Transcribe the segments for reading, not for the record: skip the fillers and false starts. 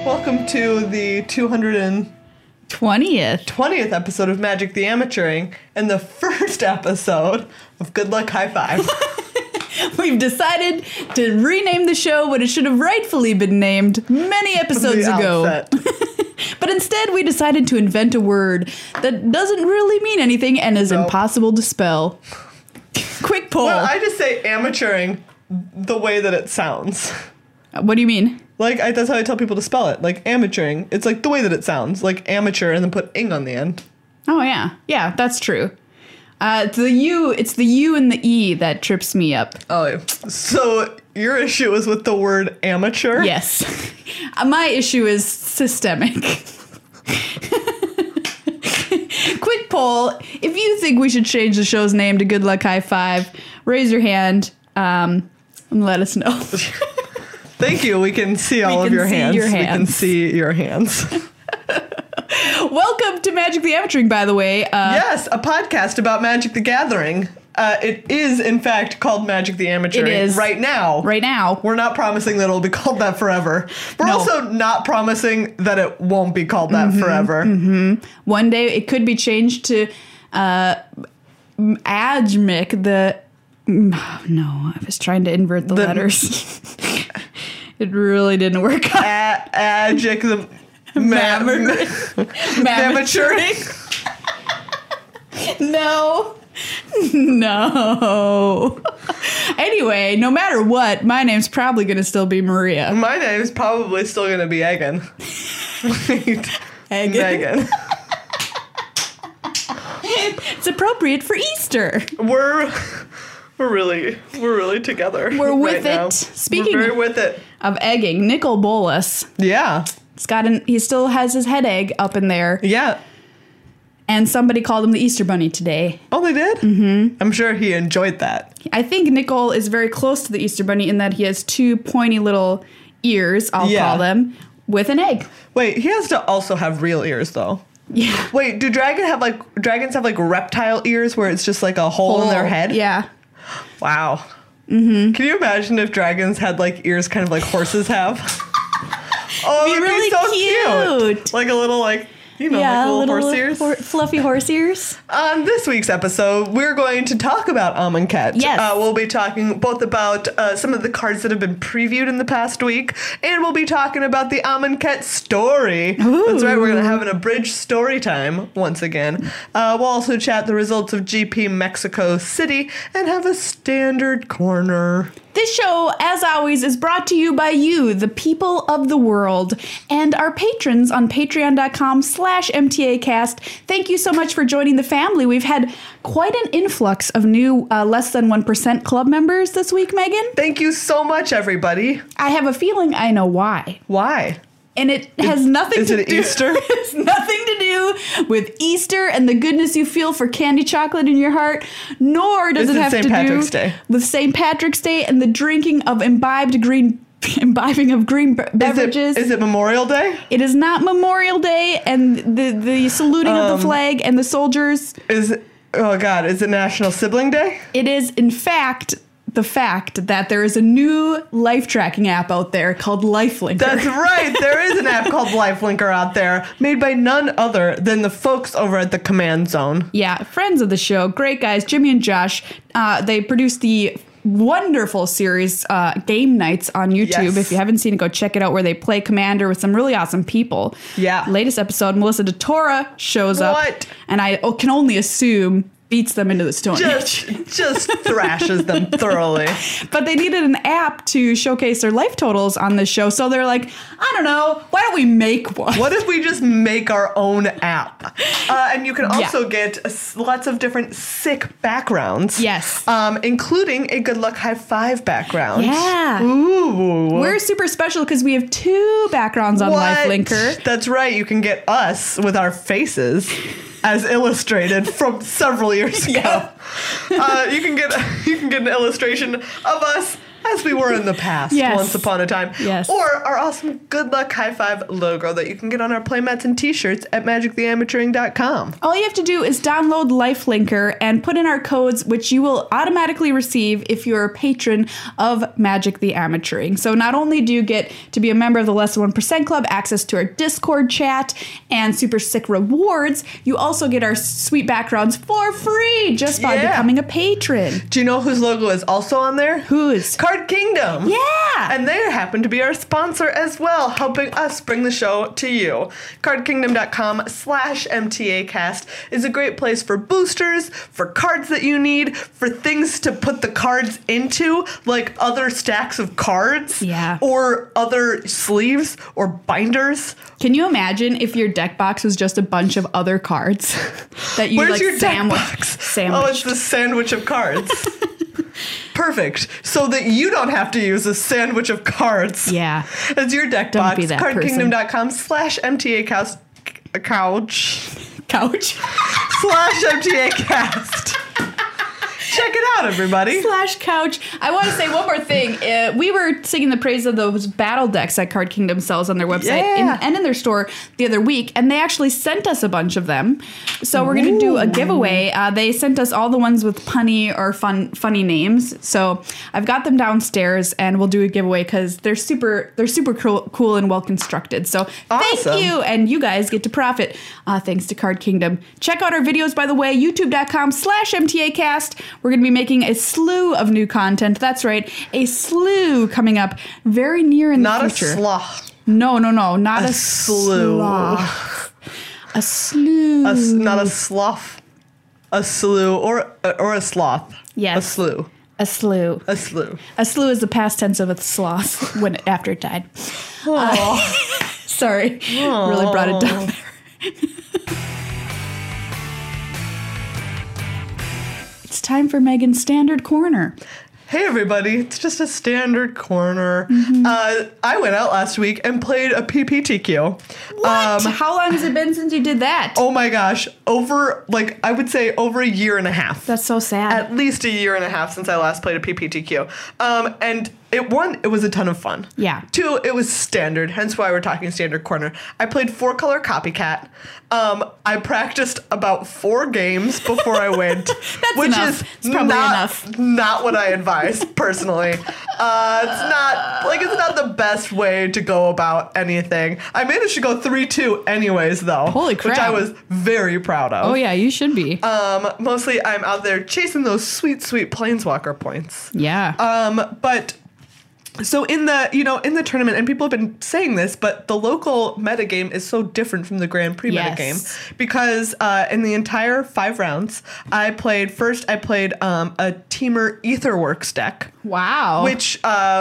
Welcome to the 220th episode of Magic the Amateuring and the first episode of Good Luck High Five. We've decided to rename the show what it should have rightfully been named many episodes ago. But instead, we decided to invent a word that doesn't really mean anything and is impossible to spell. Quick poll. Well, I just say amateuring the way that it sounds. What do you mean? Like, that's how I tell people to spell it. Like, amateuring. It's like the way that it sounds. Like amateur and then put ing on the end. Oh, yeah. Yeah, that's true. It's the U and the E that trips me up. Oh, so your issue is with the word amateur? Yes. My issue is systemic. Quick poll. If you think we should change the show's name to Good Luck High Five, raise your hand and let us know. Thank you. We can see all of your hands. We can see your hands. Welcome to Magic the Amateuring, by the way. Yes, a podcast about Magic the Gathering. It is, in fact, called Magic the Amateuring. It is. Right now. We're not promising that it'll be called that forever. We're also not promising that it won't be called that forever. Mm-hmm. One day it could be changed to Ajmic, no, I was trying to invert the letters. It really didn't work out. Magic the Amateuring. No. Anyway, no matter what, my name's probably going to still be Maria. My name's probably still going to be Egan. Megan. It's appropriate for Easter. We're really together. We're with right it. Now. Speaking We're very with it. Of egging, Nicol Bolas. Yeah. He still has his head egg up in there. Yeah. And somebody called him the Easter Bunny today. Oh, they did? Mm-hmm. I'm sure he enjoyed that. I think Nicol is very close to the Easter Bunny in that he has two pointy little ears, I'll call them, with an egg. Wait, he has to also have real ears, though. Yeah. Wait, do dragons have reptile ears where it's just like a hole in their head? Yeah. Wow. Mm-hmm. Can you imagine if dragons had like ears kind of like horses have? Oh, it'd really be so cute. Like a little like little horse ears. Fluffy horse ears. On this week's episode, we're going to talk about Amonkhet. Yes. We'll be talking both about some of the cards that have been previewed in the past week, and we'll be talking about the Amonkhet story. Ooh. That's right, we're going to have an abridged story time once again. We'll also chat the results of GP Mexico City and have a standard corner. This show, as always, is brought to you by you, the people of the world, and our patrons on patreon.com/MTAcast. Thank you so much for joining the family. We've had quite an influx of new less than 1% club members this week, Megan. Thank you so much, everybody. I have a feeling I know why. Why? And it has nothing to do. Easter? It's nothing to do with Easter and the goodness you feel for candy chocolate in your heart, nor does it have to do with St. Patrick's Day and the drinking of imbibing of green beverages. Is it Memorial Day? It is not Memorial Day, and the saluting of the flag and the soldiers. Is it National Sibling Day? It is, in fact, the fact that there is a new life tracking app out there called Lifelinker. That's right. There is an app called Lifelinker out there made by none other than the folks over at the Command Zone. Yeah, friends of the show. Great guys, Jimmy and Josh. They produced the wonderful series Game Nights on YouTube. Yes. If you haven't seen it, go check it out, where they play Commander with some really awesome people. Yeah. Latest episode, Melissa DeTora shows up. And I can only assume beats them into the Stone Age. Just thrashes them thoroughly. But they needed an app to showcase their life totals on this show. So they're like, I don't know, why don't we make one? What if we just make our own app? And you can also get lots of different sick backgrounds. Yes. Including a Good Luck High Five background. Yeah. Ooh. We're super special because we have 2 backgrounds on Lifelinker. That's right. You can get us with our faces as illustrated from several years ago. You can get an illustration of us as we were in the past, once upon a time. Yes. Or our awesome Good Luck High Five logo that you can get on our playmats and t-shirts at magictheamateuring.com. All you have to do is download Lifelinker and put in our codes, which you will automatically receive if you're a patron of Magic the Amateuring. So not only do you get to be a member of the Less Than 1% Club, access to our Discord chat, and super sick rewards, you also get our sweet backgrounds for free just by becoming a patron. Do you know whose logo is also on there? Whose? Card Kingdom. Yeah. And they happen to be our sponsor as well, helping us bring the show to you. CardKingdom.com/MTAcast is a great place for boosters, for cards that you need, for things to put the cards into, like other stacks of cards. Yeah. Or other sleeves or binders. Can you imagine if your deck box was just a bunch of other cards that you Where's like your deck box? Sandwiched. Oh, it's the sandwich of cards. Perfect. So that you don't have to use a sandwich of cards. Yeah. As your deck Don't box. be that CardKingdom.com/MTAcast /MTAcast. Check it out, everybody. /couch. I want to say one more thing. We were singing the praise of those battle decks that Card Kingdom sells on their website and in their store the other week, and they actually sent us a bunch of them. So we're going to do a giveaway. They sent us all the ones with punny or funny names. So I've got them downstairs, and we'll do a giveaway because they're super cool and well constructed. So thank you, and you guys get to profit thanks to Card Kingdom. Check out our videos, by the way, youtube.com/MTAcast. We're going to be making a slew of new content. That's right, a slew coming up very near in the future. Not a sloth. No, not a slew. Sloth. A slew. Not a sloth. A slew or a sloth. Yes. A slew. A slew. A slew. A slew is the past tense of a sloth after it died. Sorry. Really brought it down there. It's time for Megan's Standard Corner. Hey everybody, it's just a standard corner. I went out last week and played a PPTQ. What? How long has it been since you did that? Oh my gosh, I would say over a year and a half. That's so sad. At least a year and a half since I last played a PPTQ. And it was a ton of fun. Yeah. 2, it was standard, hence why we're talking standard corner. I played 4-color Copycat. I practiced about 4 games before I went. That's which enough. is it's probably enough. Not what I advise personally. It's not the best way to go about anything. I managed to go 3-2 anyways, though. Holy crap. Which I was very proud of. Oh yeah, you should be. Mostly I'm out there chasing those sweet Planeswalker points. Yeah. But so in the tournament, and people have been saying this, but the local metagame is so different from the Grand Prix metagame because in the entire 5 rounds, I played a Temur Aetherworks deck. Wow. Which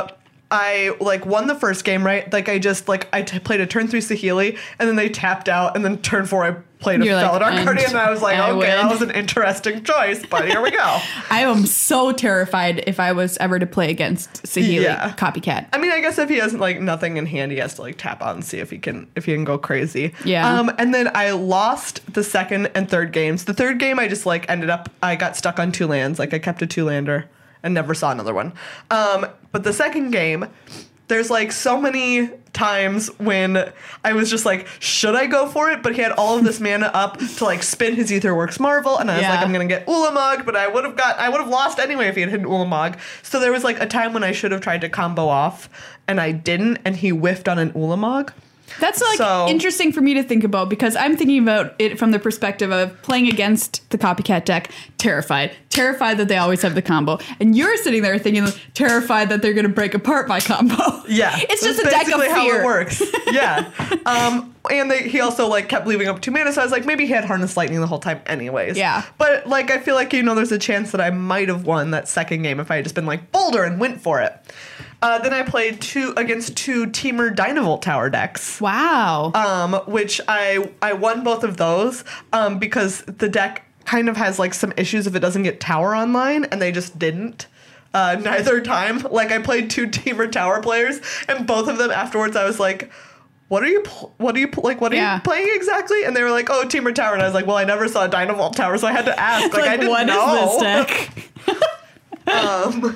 I won the first game, right? I played a turn 3 Saheeli, and then they tapped out, and then turn 4 I played a Felidar Guardian, and I was like, that was an interesting choice, but here we go. I am so terrified if I was ever to play against Saheeli Copycat. I mean, I guess if he has nothing in hand, he has to tap out and see if he can go crazy. Yeah. And then I lost the second and third games. The third game I just I got stuck on 2 lands. I kept a 2-lander and never saw another one. But the second game, there's so many times when I was just should I go for it? But he had all of this mana up to spin his Aetherworks Marvel, and I was I'm gonna get Ulamog, but I would have lost anyway if he had hit Ulamog. So there was a time when I should have tried to combo off, and I didn't, and he whiffed on an Ulamog. That's interesting for me to think about because I'm thinking about it from the perspective of playing against the Copycat deck, terrified that they always have the combo, and you're sitting there thinking terrified that they're going to break apart my combo. Yeah, it's just a deck of fear. How it works. Yeah. And he also kept leaving up 2 mana, so I was maybe he had Harness Lightning the whole time anyways. Yeah. But I feel there's a chance that I might have won that second game if I had just been Boulder and went for it. Then I played against 2 Temur Dynavolt Tower decks. Wow. Which I won both of those because the deck kind of has some issues if it doesn't get Tower online, and they just didn't. Neither time. I played 2 Temur Tower players, and both of them afterwards I was what are you playing exactly? And they were oh, Temur Tower, and I was well, I never saw a Dynavolt Tower, so I had to ask. I didn't know. What is this deck?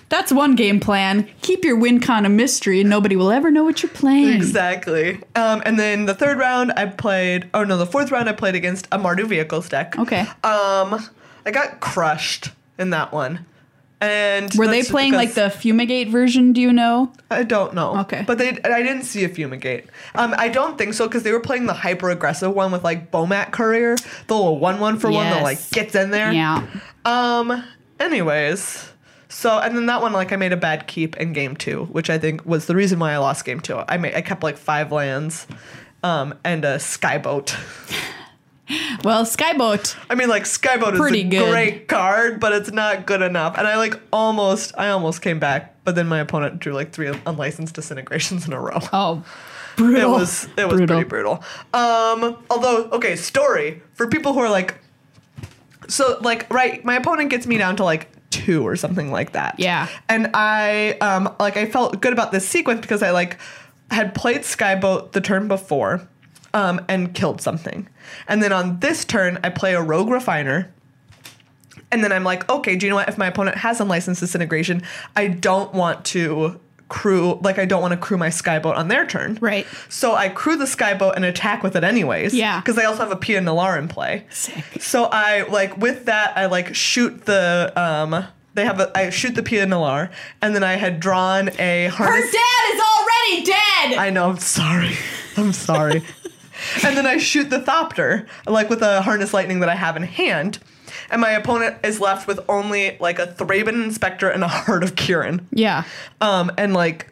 That's one game plan. Keep your win con a mystery and nobody will ever know what you're playing. Exactly. And then the fourth round I played against a Mardu Vehicles deck. Okay. I got crushed in that one. And were they playing like the Fumigate version, do you know? I don't know. Okay. But I didn't see a Fumigate. I don't think so, because they were playing the hyper-aggressive one with like Bomat Courier, the little 1/1 for one that like gets in there. Yeah. Anyways, so, and then that one, like, I made a bad keep in game 2, which I think was the reason why I lost game 2. I kept like 5 lands, and a Skyboat. Well, Skyboat. I mean, like, Skyboat is a great card, but it's not good enough. And I almost came back, but then my opponent drew like 3 unlicensed disintegrations in a row. Oh, brutal. It was pretty brutal. Although, okay, story for people who are like, so like, right, my opponent gets me down to like 2 or something like that. Yeah. And I felt good about this sequence because I like had played Skyboat the turn before. And killed something. And then on this turn, I play a Rogue Refiner. And then I'm like, okay, do you know what? If my opponent has unlicensed disintegration, I don't want to crew my Skyboat on their turn. Right. So I crew the Skyboat and attack with it anyways. Yeah. Because I also have a Pia Nalar in play. Sick. So I, like, with that, I, like, shoot the, I shoot the Pia Nalar, and then I had drawn a harness. Her dad is already dead! I know, I'm sorry. And then I shoot the Thopter, like with a Harness Lightning that I have in hand. And my opponent is left with only like a Thraben Inspector and a Heart of Kirin. Yeah. And like,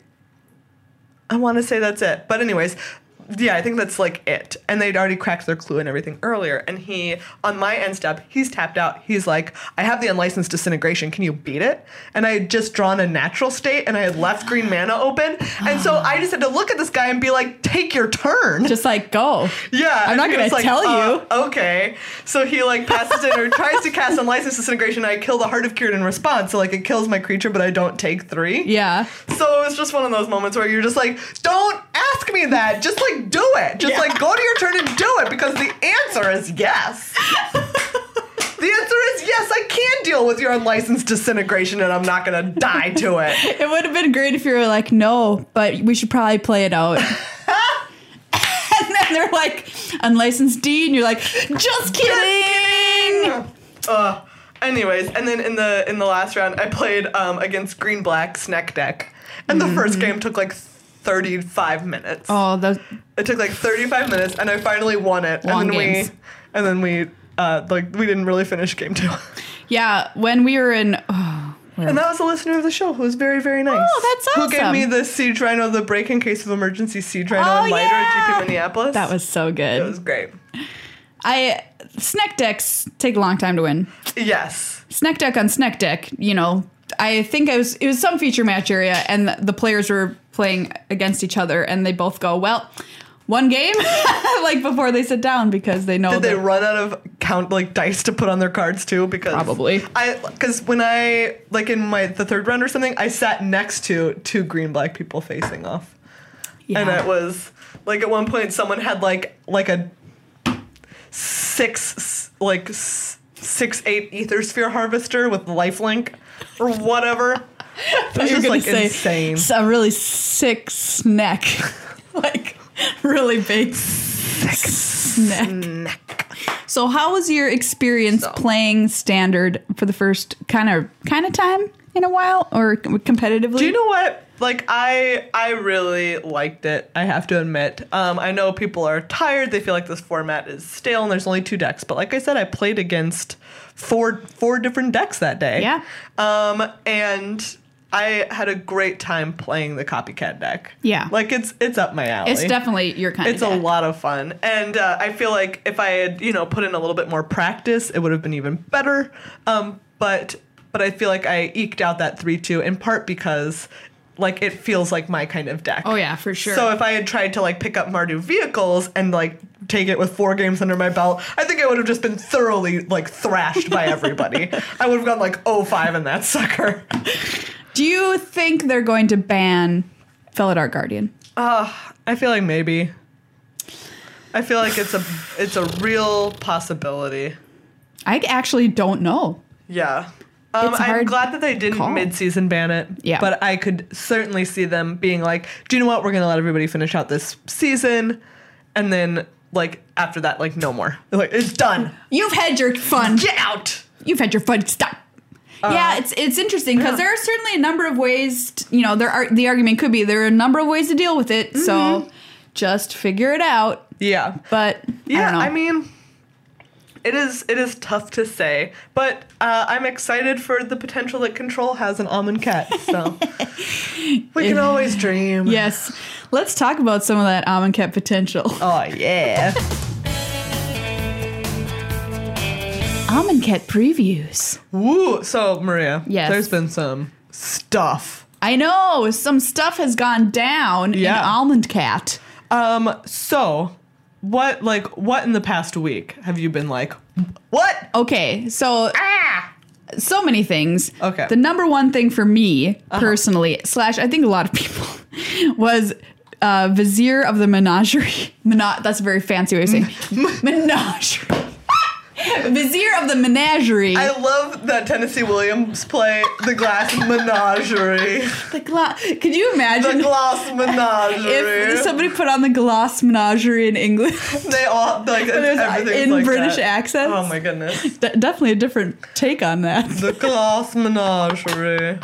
I want to say that's it. But anyways, yeah, I think that's like it. And they'd already cracked their clue and everything earlier. And he, on my end step, he's tapped out. He's like, I have the unlicensed disintegration. Can you beat it? And I had just drawn a natural state and I had left green mana open. And so I just had to look at this guy and be like, take your turn. Just like, go. Yeah. I'm not going to tell you. Okay. So he like passes it or tries to cast unlicensed disintegration. I kill the Heart of Kirin in response. So like it kills my creature, but I don't take 3. Yeah. So it was just one of those moments where you're just like, don't ask me that. Just like, do it. Just like go to your turn and do it, because the answer is yes. The answer is yes, I can deal with your unlicensed disintegration and I'm not going to die to it. It would have been great if you were like, no, but we should probably play it out. And then they're like, unlicensed D, and you're like, just kidding. Anyways, and then in the last round, I played against Green-Black Snack Deck. And the first game took like 35 minutes. Oh, it took like 35 minutes, and I finally won it. Long games. And then we didn't really finish game 2. Yeah, when we were in. And that was a listener of the show who was very, very nice. Oh, that's awesome. Who gave me the Siege Rhino, the break in case of emergency Siege Rhino and lighter at GP Minneapolis. That was so good. It was great. Snack decks take a long time to win. Yes. Snack deck on Snack deck, you know, I think it was some feature match area, and the players were playing against each other, and they both go, well, one game, like before they sit down, because they know. Did they run out of dice to put on their cards too? Because probably. Because when I like in the third round or something, I sat next to 2 Green-Black people facing off, and it was like at one point someone had like a 6/8 Ether Sphere Harvester with lifelink or whatever. It was just like insane. It's a really sick snack. Like really big snack. So how was your experience playing Standard for the first kind of time in a while, or competitively? Do you know what? Like, I really liked it, I have to admit. I know people are tired. They feel like this format is stale and there's only 2 decks. But like I said, I played against four different decks that day. Yeah. And I had a great time playing the Copycat deck. Yeah. Like, it's up my alley. It's definitely your kind of deck. It's a lot of fun. And I feel like if I had, put in a little bit more practice, it would have been even better. But I feel like I eked out that 3-2 in part because like it feels like my kind of deck. Oh yeah, for sure. So if I had tried to like pick up Mardu Vehicles and like take it with 4 games under my belt, I think I would have just been thoroughly like thrashed by everybody. I would have gone like 0-5 in that sucker. Do you think they're going to ban Felidar Guardian? I feel like maybe. I feel like it's a real possibility. I actually don't know. Yeah. I'm glad that they didn't mid-season ban it. Yeah. But I could certainly see them being like, do you know what? We're going to let everybody finish out this season. And then, like, after that, like, no more. Like, it's done. You've had your fun. Get out. You've had your fun. Stop. Yeah, it's interesting because there are certainly a number of ways, the argument could be there are a number of ways to deal with it. Mm-hmm. So just figure it out. Yeah. But, I don't know. I mean... It is tough to say, but I'm excited for the potential that Control has an almond cat, so we can always dream. Yes. Let's talk about some of that almond cat potential. Oh, yeah. Almond cat previews. Woo! So, Maria, yes. There's been some stuff. I know! Some stuff has gone down in Almond Cat. So... What in the past week have you been like, what? Okay, so so many things. Okay. The number one thing for me, personally, / I think a lot of people, was Vizier of the Menagerie. That's a very fancy way of saying Menagerie. Vizier of the Menagerie. I love that Tennessee Williams play the Glass Menagerie. Could you imagine? The Glass Menagerie. If somebody put on the Glass Menagerie in English. They all, like, everything in like British that. accents. Oh my goodness. Definitely a different take on that. The Glass Menagerie.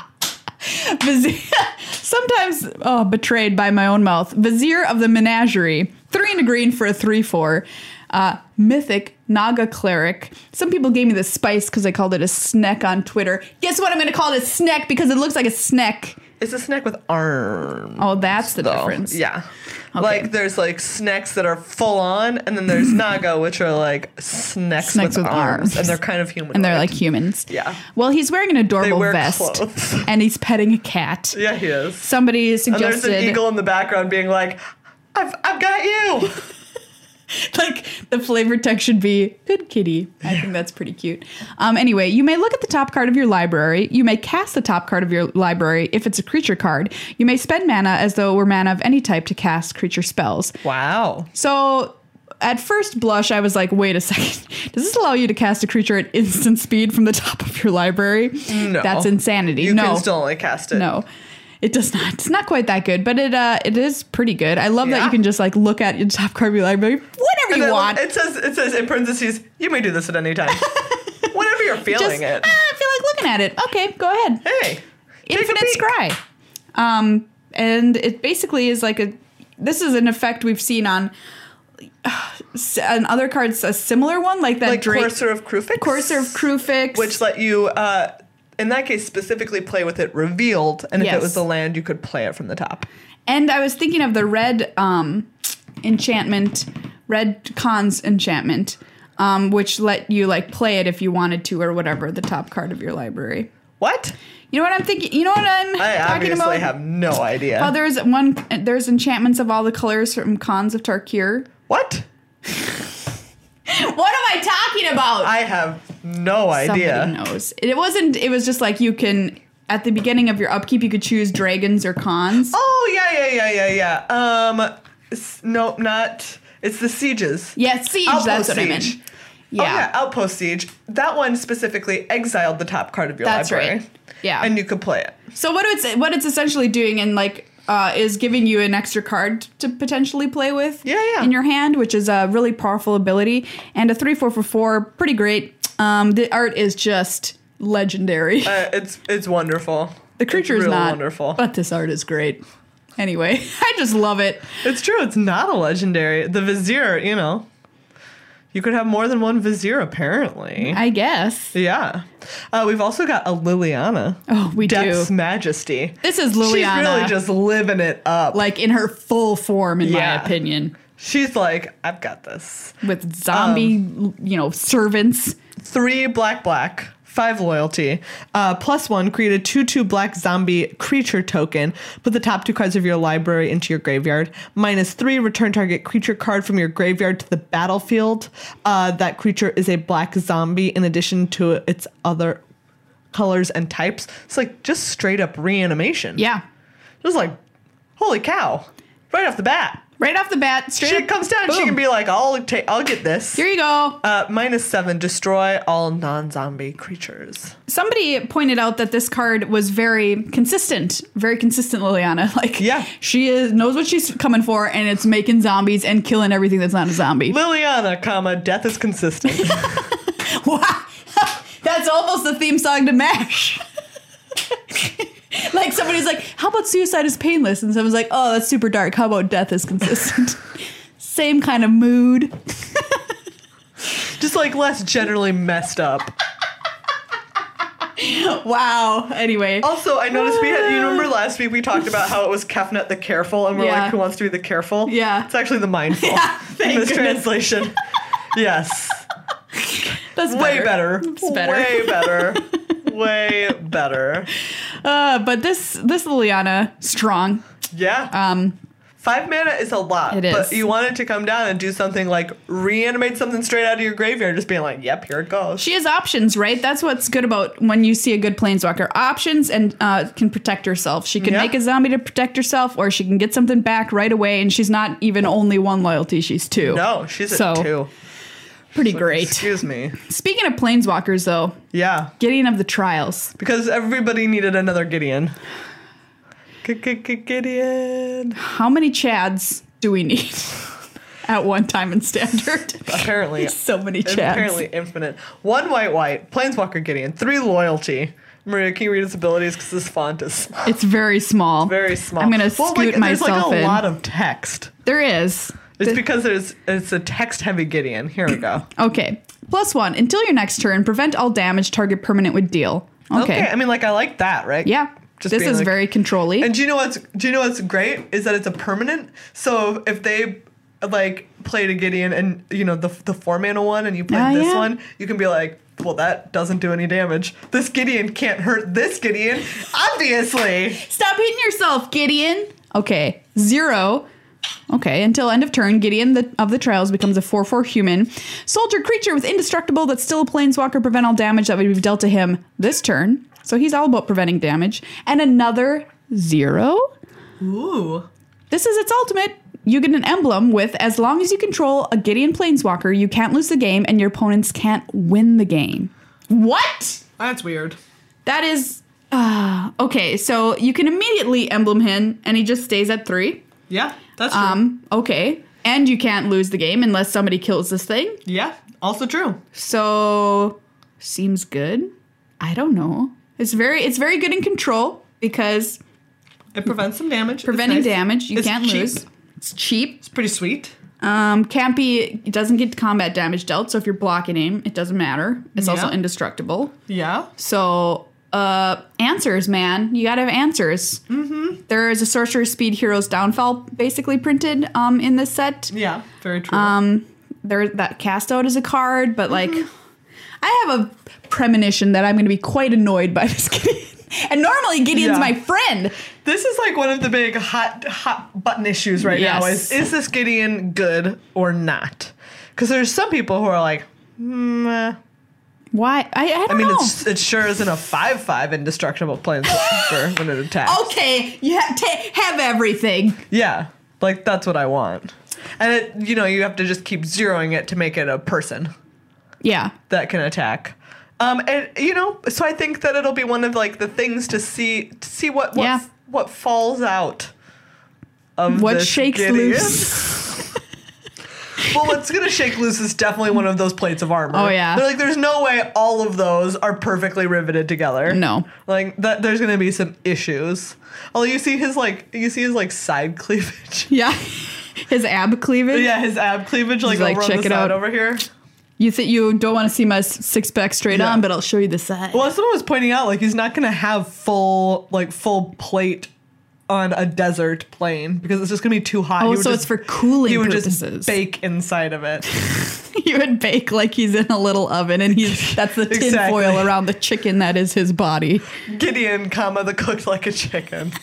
Sometimes, betrayed by my own mouth. Vizier of the Menagerie. 3 and a green for a 3/4. Mythic Naga Cleric. Some people gave me the spice because I called it a snack on Twitter. Guess what? I'm going to call it a snack because it looks like a snack. It's a snack with arms. Oh, that's the difference. Yeah. Okay. Like, there's, like, snacks that are full on, and then there's Naga, which are, like, snacks with arms. And they're kind of human. And they're like humans. Yeah. Well, he's wearing an adorable vest. Clothes. And he's petting a cat. Yeah, he is. Somebody suggested... And there's an eagle in the background being like, I've got you! Like, the flavor text should be, good kitty. I think that's pretty cute. Anyway, you may look at the top card of your library. You may cast the top card of your library if it's a creature card. You may spend mana as though it were mana of any type to cast creature spells. Wow. So, at first blush, I was like, wait a second. Does this allow you to cast a creature at instant speed from the top of your library? No. That's insanity. You can still only cast it. No. It does not. It's not quite that good, but it is pretty good. I love that you can just like look at your top card of your library whenever you want. It says in parentheses, you may do this at any time. Whenever you're feeling it. I feel like looking at it. Okay, go ahead. Hey. Infinite Scry. And it basically is like this is an effect we've seen on other cards, a similar one like that. Like Courser of Kruphix? Courser of Kruphix. Which let you in that case, specifically play with it revealed, and if it was a land, you could play it from the top. And I was thinking of the red enchantment, red Khan's enchantment, which let you like play it if you wanted to or whatever, the top card of your library. What? You know what I'm thinking? You know what I'm talking about? I obviously have no idea. Oh, there's enchantments of all the colors from Khans of Tarkir. What? What am I talking about? I have no idea. Somebody knows. It was just like you can, at the beginning of your upkeep, you could choose dragons or Khans. Oh, yeah. Nope, not. It's the sieges. Yeah, siege, Outpost that's what siege. I meant. Yeah. Oh, yeah, Outpost Siege. That one specifically exiled the top card of your library. That's right. Yeah. And you could play it. So what it's essentially doing and like is giving you an extra card to potentially play with in your hand, which is a really powerful ability. And a 3/4 for 4, pretty great. The art is just legendary. It's wonderful. The creature is not wonderful, but this art is great. Anyway, I just love it. It's true. It's not a legendary. The Vizier, you could have more than one Vizier, apparently. I guess. Yeah. We've also got a Liliana. Oh, we Death's do. Majesty. This is Liliana. She's really just living it up. Like, in her full form, in my opinion. She's like, I've got this. With zombie, servants. 3 black. 5 loyalty. +1, create a 2/2 black zombie creature token. Put the top 2 cards of your library into your graveyard. -3, return target creature card from your graveyard to the battlefield. That creature is a black zombie in addition to its other colors and types. It's like just straight up reanimation. Yeah. Just like, holy cow. Right off the bat. Right off the bat, straight Shit comes down. Boom. She can be like, I'll get this. Here you go. -7, destroy all non-zombie creatures. Somebody pointed out that this card was very consistent, Liliana. Like, yeah, she knows what she's coming for, and it's making zombies and killing everything that's not a zombie. Liliana, death is consistent. Wow, that's almost the theme song to MASH. Like somebody's like, how about suicide is painless? And someone's like, oh, that's super dark. How about death is consistent? Same kind of mood. Just like less generally messed up. Wow. Anyway. Also, I noticed you remember last week we talked about how it was Kefnet the careful, and we're like, who wants to be the careful? Yeah. It's actually the mindful in this translation. Yes. That's way better. It's better. Way better. Way better. But this Liliana, strong. Yeah. 5 mana is a lot. It is. But you want it to come down and do something like reanimate something straight out of your graveyard, just being like, yep, here it goes. She has options, right? That's what's good about when you see a good planeswalker. Options and can protect herself. She can make a zombie to protect herself, or she can get something back right away, and she's not even only 1 loyalty, she's 2. No, she's at 2. Pretty great. Excuse me. Speaking of planeswalkers, though. Yeah. Gideon of the Trials. Because everybody needed another Gideon. Gideon. How many Chads do we need at one time in Standard? Apparently. So many Chads. Apparently infinite. 1 white. Planeswalker Gideon. 3 loyalty. Maria, can you read his abilities? Because this font is small. It's very small. Very small. I'm going to scoot myself in. There's like a lot of text. There is. It's because it's a text-heavy Gideon. Here we go. Okay. +1. Until your next turn, prevent all damage target permanent would deal. Okay. I mean, like, I like that, right? Yeah. This is like, very control-y. And do you know what's great? Is that it's a permanent. So if they, like, played a Gideon and, you know, the 4-mana one and you played this one, you can be like, well, that doesn't do any damage. This Gideon can't hurt this Gideon, obviously. Stop hitting yourself, Gideon. Okay. 0. Okay, until end of turn, Gideon of the Trials becomes a 4/4 human. Soldier creature with indestructible that's still a planeswalker, prevent all damage that would be dealt to him this turn. So he's all about preventing damage. And another 0. Ooh. This is its ultimate. You get an emblem with, as long as you control a Gideon planeswalker, you can't lose the game and your opponents can't win the game. What? That's weird. That is... okay, so you can immediately emblem him and he just stays at 3. Yeah, that's true. Okay. And you can't lose the game unless somebody kills this thing. Yeah, also true. So, seems good. I don't know. It's very good in control because it prevents some damage. Preventing damage, you can't lose. It's cheap. It's pretty sweet. Can't be. It doesn't get combat damage dealt. So if you're blocking him, it doesn't matter. It's also indestructible. Yeah. So. Answers, man. You gotta have answers. Mm-hmm. There is a Sorcerer Speed Heroes Downfall basically printed in this set. Yeah, very true. That Cast Out is a card, but like, I have a premonition that I'm gonna be quite annoyed by this Gideon. And normally Gideon's my friend. This is like one of the big hot button issues right now is this Gideon good or not? Because there's some people who are like, why? I don't know. It sure isn't a 5/5 indestructible planeswalker when it attacks. Okay, you have everything. Yeah, like that's what I want. And you have to just keep zeroing it to make it a person. Yeah, that can attack. And so I think that it'll be one of like the things to see what falls out of what this shakes Gideon. loose. Well, what's going to shake loose is definitely one of those plates of armor. Oh, yeah. They're like, there's no way all of those are perfectly riveted together. No. Like, there's going to be some issues. Although you see his side cleavage. Yeah. His ab cleavage? Yeah, his ab cleavage, like over check on the side over here. You don't want to see my 6-pack straight on, but I'll show you the side. Well, someone was pointing out, like, he's not going to have full plate on a desert plane because it's just gonna be too hot. Oh, so it's for cooling purposes. He would just bake inside of it. He would bake like he's in a little oven, and that's the tin foil around the chicken that is his body. Gideon, the cooked like a chicken.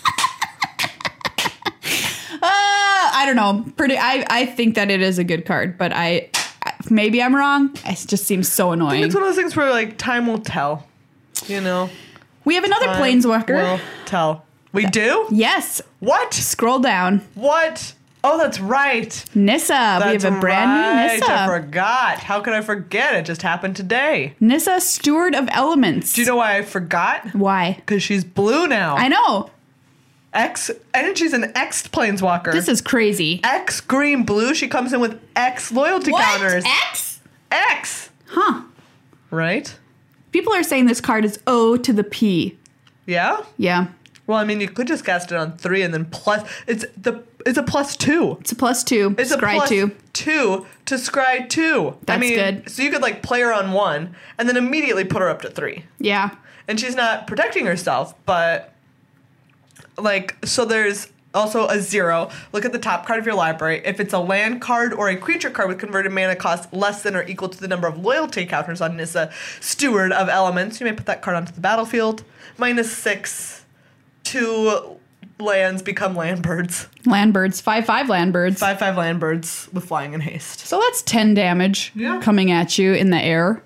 I don't know. I think that it is a good card, but maybe I'm wrong. It just seems so annoying. I think it's one of those things where like time will tell. We have another planeswalker. Will tell. We do? Yes. What? Scroll down. What? Oh, that's right. Nissa. We have a brand new Nissa. I forgot. How could I forget? It just happened today. Nissa, Steward of Elements. Do you know why I forgot? Why? Because she's blue now. I know. And she's an X planeswalker. This is crazy. X green blue. She comes in with X loyalty counters. X? X. Huh. Right? People are saying this card is O to the P. Yeah? Yeah. Well, I mean, you could just cast it on 3 and then plus. It's a +2. It's a +2. It's Scry a +2 to Scry 2. That's good. So you could like play her on 1 and then immediately put her up to 3. Yeah. And she's not protecting herself, but like, so there's also a 0. Look at the top card of your library. If it's a land card or a creature card with converted mana cost less than or equal to the number of loyalty counters on Nissa, Steward of Elements, you may put that card onto the battlefield. -6. 2 lands become land birds. Land birds. 5/5 land birds. 5/5 land birds with flying and haste. So that's 10 damage coming at you in the air.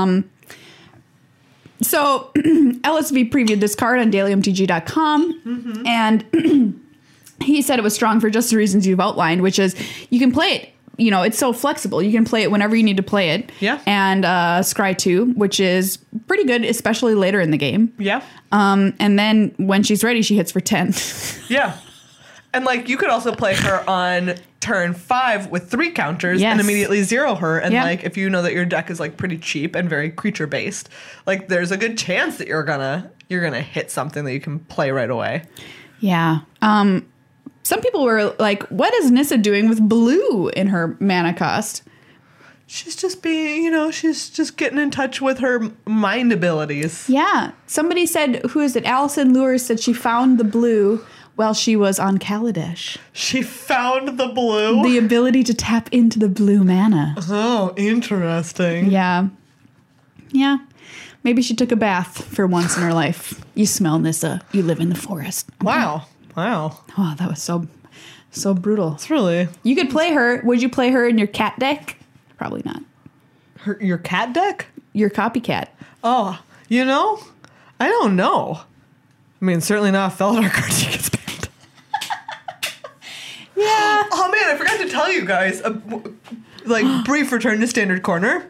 So LSV previewed this card on dailymtg.com, and he said it was strong for just the reasons you've outlined, which is you can play it. You know, it's so flexible. You can play it whenever you need to play it. Yeah. And Scry 2, which is pretty good, especially later in the game. Yeah. And then when she's ready, she hits for 10. Yeah. And like you could also play her on turn 5 with 3 counters and immediately 0 her. And like if you know that your deck is like pretty cheap and very creature based, like there's a good chance that you're gonna hit something that you can play right away. Yeah. Some people were like, what is Nissa doing with blue in her mana cost? She's just being, she's just getting in touch with her mind abilities. Yeah. Somebody said, who is it? Allison Lures said she found the blue while she was on Kaladesh. She found the blue? The ability to tap into the blue mana. Oh, interesting. Yeah. Yeah. Maybe she took a bath for once in her life. You smell Nissa. You live in the forest. Wow. Wow. Oh, that was so brutal. It's really... You could play her. Would you play her in your cat deck? Probably not. Your cat deck? Your copycat. Oh, I don't know. I mean, certainly not if Felidar Guardian gets banned. Yeah. Oh, man, I forgot to tell you guys. Brief return to Standard Corner.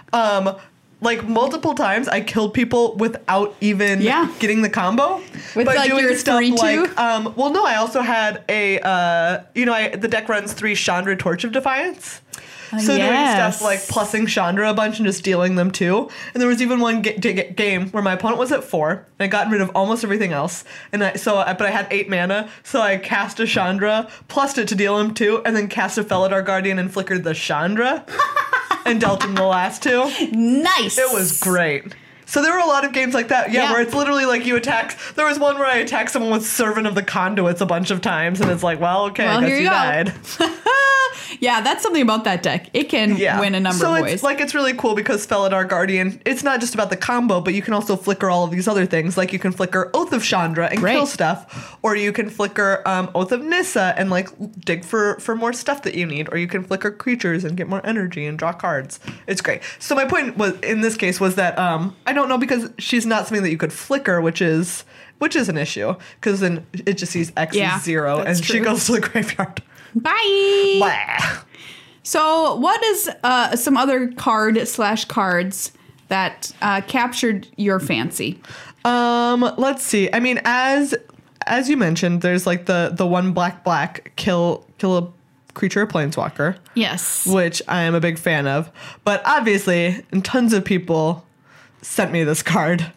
Like multiple times I killed people without even getting the combo. With by like doing your stuff 3/2? I also had a the deck runs 3 Chandra Torch of Defiance. So doing stuff like plussing Chandra a bunch and just stealing them too. And there was even one game where my opponent was at 4 and I got rid of almost everything else. But I had 8 mana, so I cast a Chandra, plussed it to deal him 2, and then cast a Felidar Guardian and flickered the Chandra. And dealt him the last 2. Nice. It was great. So there were a lot of games like that, where it's literally like you attack. There was one where I attacked someone with Servant of the Conduits a bunch of times, and it's like, I guess you died. Yeah, that's something about that deck. It can win a number of ways. So it's really cool because Felidar Guardian, it's not just about the combo, but you can also flicker all of these other things. Like you can flicker Oath of Chandra and kill stuff, or you can flicker Oath of Nissa and like dig for more stuff that you need, or you can flicker creatures and get more energy and draw cards. It's great. So my point was in this case was that I don't know, because she's not something that you could flicker, which is an issue, because then it just sees X is 0 and she goes to the graveyard. Bye. Blah. So what is some other cards that captured your fancy? Let's see. I mean, as you mentioned, there's like the 1 black kill a creature or planeswalker. Yes. Which I am a big fan of. But obviously, tons of people sent me this card.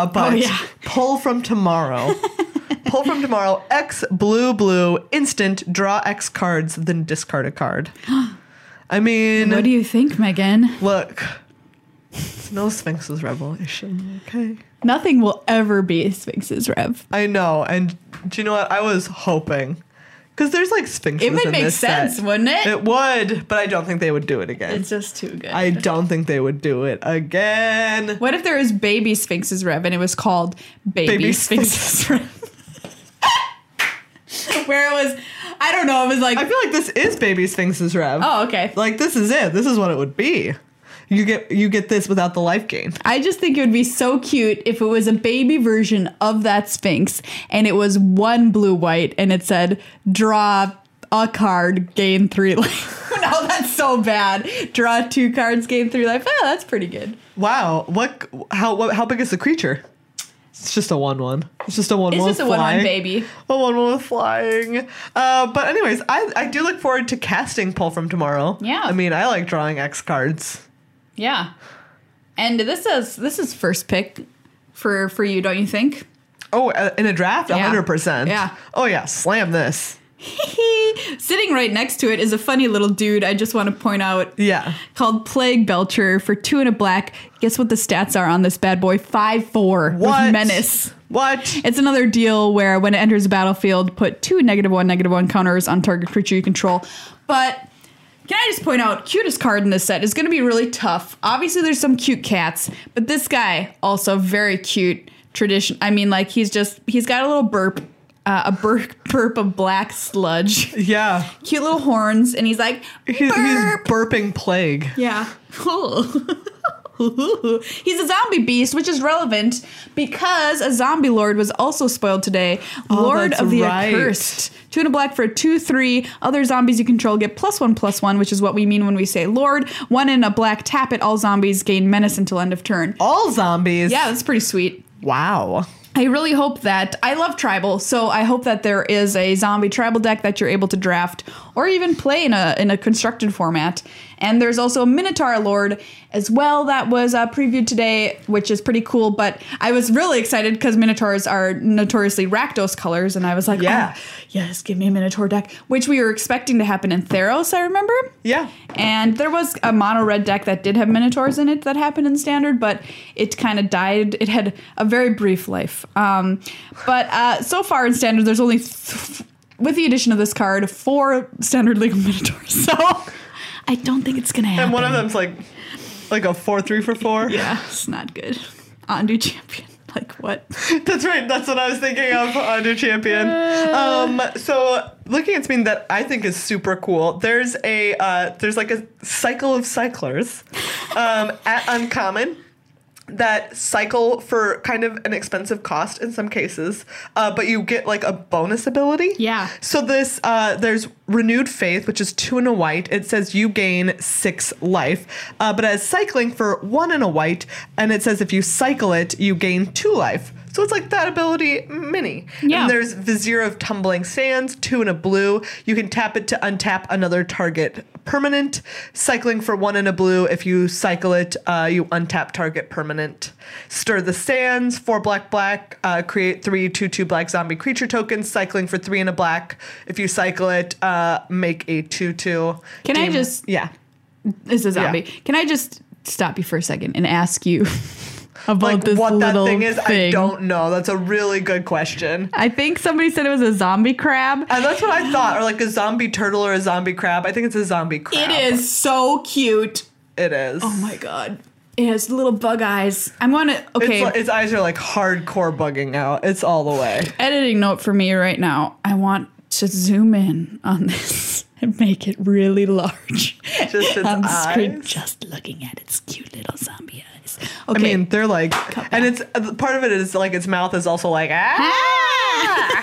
Pull from Tomorrow. Pull from Tomorrow, X blue, instant, draw X cards, then discard a card. I mean... What do you think, Megan? Look, it's no Sphinx's Revelation, okay? Nothing will ever be Sphinx's Rev. I know, and do you know what? I was hoping... Because there's like Sphinxes in this set. It would make sense, wouldn't it? It would, but I don't think they would do it again. It's just too good. I don't think they would do it again. What if there was Baby Sphinx's Rev and it was called Baby Sphinx's Rev? Where it was, I don't know, it was like... I feel like this is Baby Sphinx's Rev. Oh, okay. Like, this is it. This is what it would be. You get this without the life gain. I just think it would be so cute if it was a baby version of that Sphinx and it was 1 blue-white and it said, draw a card, gain 3 life. No, that's so bad. Draw 2 cards, gain 3 life. Oh, that's pretty good. Wow. How big is the creature? It's just a 1/1. It's just a 1/1. It's just a 1/1 baby. A 1/1 with flying. But anyways, I do look forward to casting Pull from Tomorrow. Yeah. I mean, I like drawing X cards. Yeah. And this is first pick for you, don't you think? Oh, in a draft, 100%. Yeah. Oh yeah, slam this. Sitting right next to it is a funny little dude I just want to point out. Yeah. Called Plague Belcher for 2 and a black. Guess what the stats are on this bad boy? 5/4 with Menace. What? It's another deal where when it enters the battlefield, put 2 -1/-1 counters on target creature you control. But can I just point out, cutest card in this set is going to be really tough. Obviously, there's some cute cats, but this guy also very cute. Tradition. I mean, like he's got a little burp. A burp of black sludge. Yeah. Cute little horns, and he's like, he's burping plague. Yeah. He's a zombie beast, which is relevant because a zombie lord was also spoiled today. Lord of the Accursed. 2 and a black for a 2/3. Other zombies you control get +1/+1, which is what we mean when we say lord. 1 and a black, tap it. All zombies gain menace until end of turn. All zombies? Yeah, that's pretty sweet. Wow. I really hope that, I love tribal, so I hope that there is a zombie tribal deck that you're able to draft or even play in a constructed format. And there's also a Minotaur Lord as well that was previewed today, which is pretty cool. But I was really excited because Minotaurs are notoriously Rakdos colors, and I was like, yeah, oh, yes, give me a Minotaur deck, which we were expecting to happen in Theros, I remember. Yeah. And there was a mono red deck that did have Minotaurs in it that happened in Standard, but it kind of died. It had a very brief life. But so far in Standard, there's only, with the addition of this card, 4 Standard Legal Minotaurs. So I don't think it's going to happen. And one of them's like a 4/3 for 4. Yeah, it's not good. Undo Champion. Like what? That's right. That's what I was thinking of. Undo Champion. So looking at something that I think is super cool. There's like a cycle of cyclers at Uncommon that cycle for kind of an expensive cost in some cases, but you get like a bonus ability. Yeah. So this, there's Renewed Faith, which is 2 and a white. It says you gain 6 life, but it has cycling for 1 and a white, and it says if you cycle it, you gain 2 life. So it's like that ability mini. Yeah. And there's Vizier of Tumbling Sands, 2 and a blue. You can tap it to untap another target permanent. Cycling for 1 and a blue. If you cycle it, you untap target permanent. Stir the Sands, 4 black, create 3 2/2 black zombie creature tokens. Cycling for 3 and a black. If you cycle it, make a 2/2. Can I just... Yeah. It's a zombie. Yeah. Can I just stop you for a second and ask you... about like this what that thing is, thing. I don't know. That's a really good question. I think somebody said it was a zombie crab. And that's what I thought, or like a zombie turtle or a zombie crab. I think it's a zombie crab. It is so cute. It is. Oh my god. It has little bug eyes. I'm gonna, okay. Its eyes are like hardcore bugging out. It's all the way. Editing note for me right now. I want to zoom in on this and make it really large. Just its eyes? Screen, just looking at its cute little zombie eyes. Okay. I mean, they're like, and it's part of it is like its mouth is also like, ah!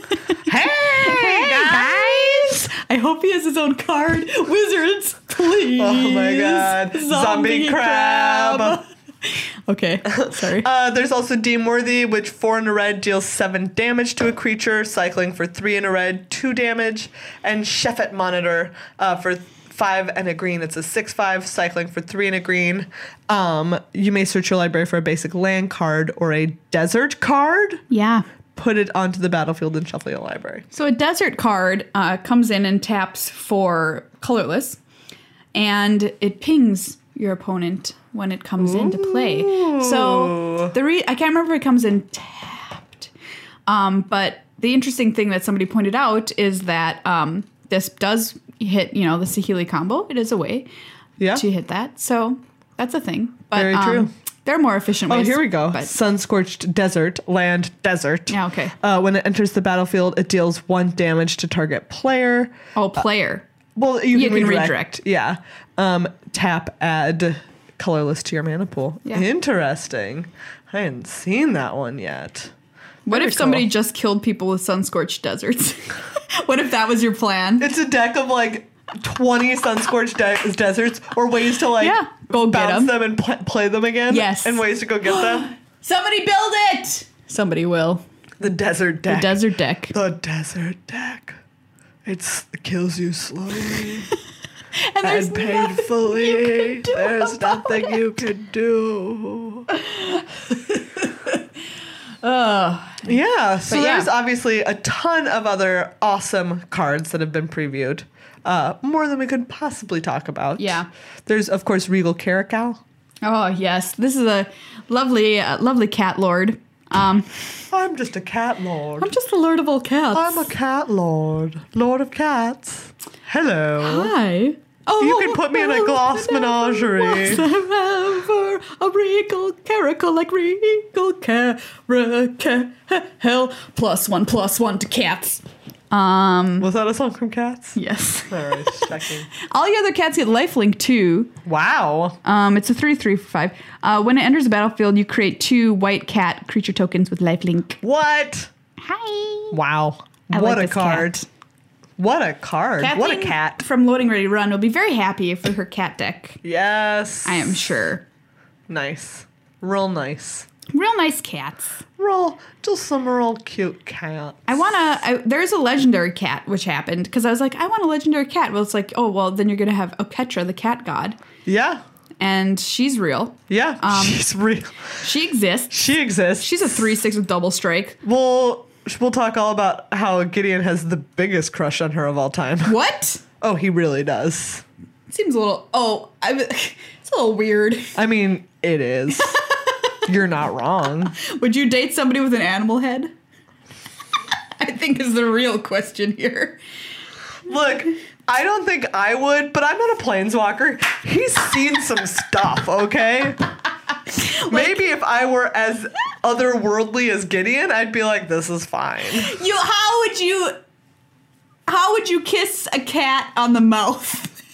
Hey guys! I hope he has his own card. Wizards, please. Oh my god. Zombie crab. Okay, sorry. There's also Deem Worthy, which 4 and a red deals 7 damage to a creature, cycling for 3 and a red, 2 damage, and Sheffet Monitor for 5 and a green. It's a 6/5, cycling for 3 and a green. You may search your library for a basic land card or a desert card. Yeah. Put it onto the battlefield and shuffle your library. So a desert card comes in and taps for colorless, and it pings your opponent when it comes into play. So I can't remember if it comes in tapped, but the interesting thing that somebody pointed out is that this does hit, the Saheeli combo. It is a way to hit that. So that's a thing. But, very true. There are more efficient ways. Oh, here we go. Sun-Scorched Desert, land desert. Yeah, okay. When it enters the battlefield, it deals 1 damage to target player. Oh, player. Well, you can redirect. Yeah. Tap, add colorless to your mana pool. Yeah. Interesting. I hadn't seen that one yet. What if somebody just killed people with sun-scorched deserts? What if that was your plan? It's a deck of like 20 sun-scorched deserts, or ways to like go bounce them and play them again. Yes. And ways to go get them. Somebody build it! Somebody will. The desert deck. The desert deck. The desert deck. It kills you slowly. and painfully. There's nothing you can do. Yeah, so there's obviously a ton of other awesome cards that have been previewed. More than we could possibly talk about. Yeah. There's, of course, Regal Caracal. Oh, yes. This is a lovely, lovely cat lord. I'm just a cat lord. I'm just the lord of all cats. I'm a cat lord. Lord of cats. Hello. Hi. Oh, you can put me in a glass menagerie. Was there ever a regal caracal like Regal Caracal? +1/+1 to cats. Was that a song from Cats? Yes. All right, just checking. All the other cats get lifelink too. Wow. It's a 3/3 for 5. When it enters the battlefield, you create 2 white cat creature tokens with lifelink. What? Hi. Wow. I what like a card. Cat. What a card. Kathleen what a cat. From Loading Ready Run will be very happy for her cat deck. Yes. I am sure. Nice. Real nice. Real nice cats. Just some real cute cats. There's a legendary cat, which happened, because I was like, I want a legendary cat. Well, it's like, oh, well, then you're going to have Oketra, the cat god. Yeah. And she's real. Yeah, she's real. She exists. She's a 3/6 with double strike. We'll talk all about how Gideon has the biggest crush on her of all time. What? Oh, he really does. Seems a little... it's a little weird. I mean, it is. You're not wrong. Would you date somebody with an animal head? I think is the real question here. Look, I don't think I would, but I'm not a planeswalker. He's seen some stuff, okay? Maybe if I were as otherworldly as Gideon, I'd be like, this is fine. How would you kiss a cat on the mouth?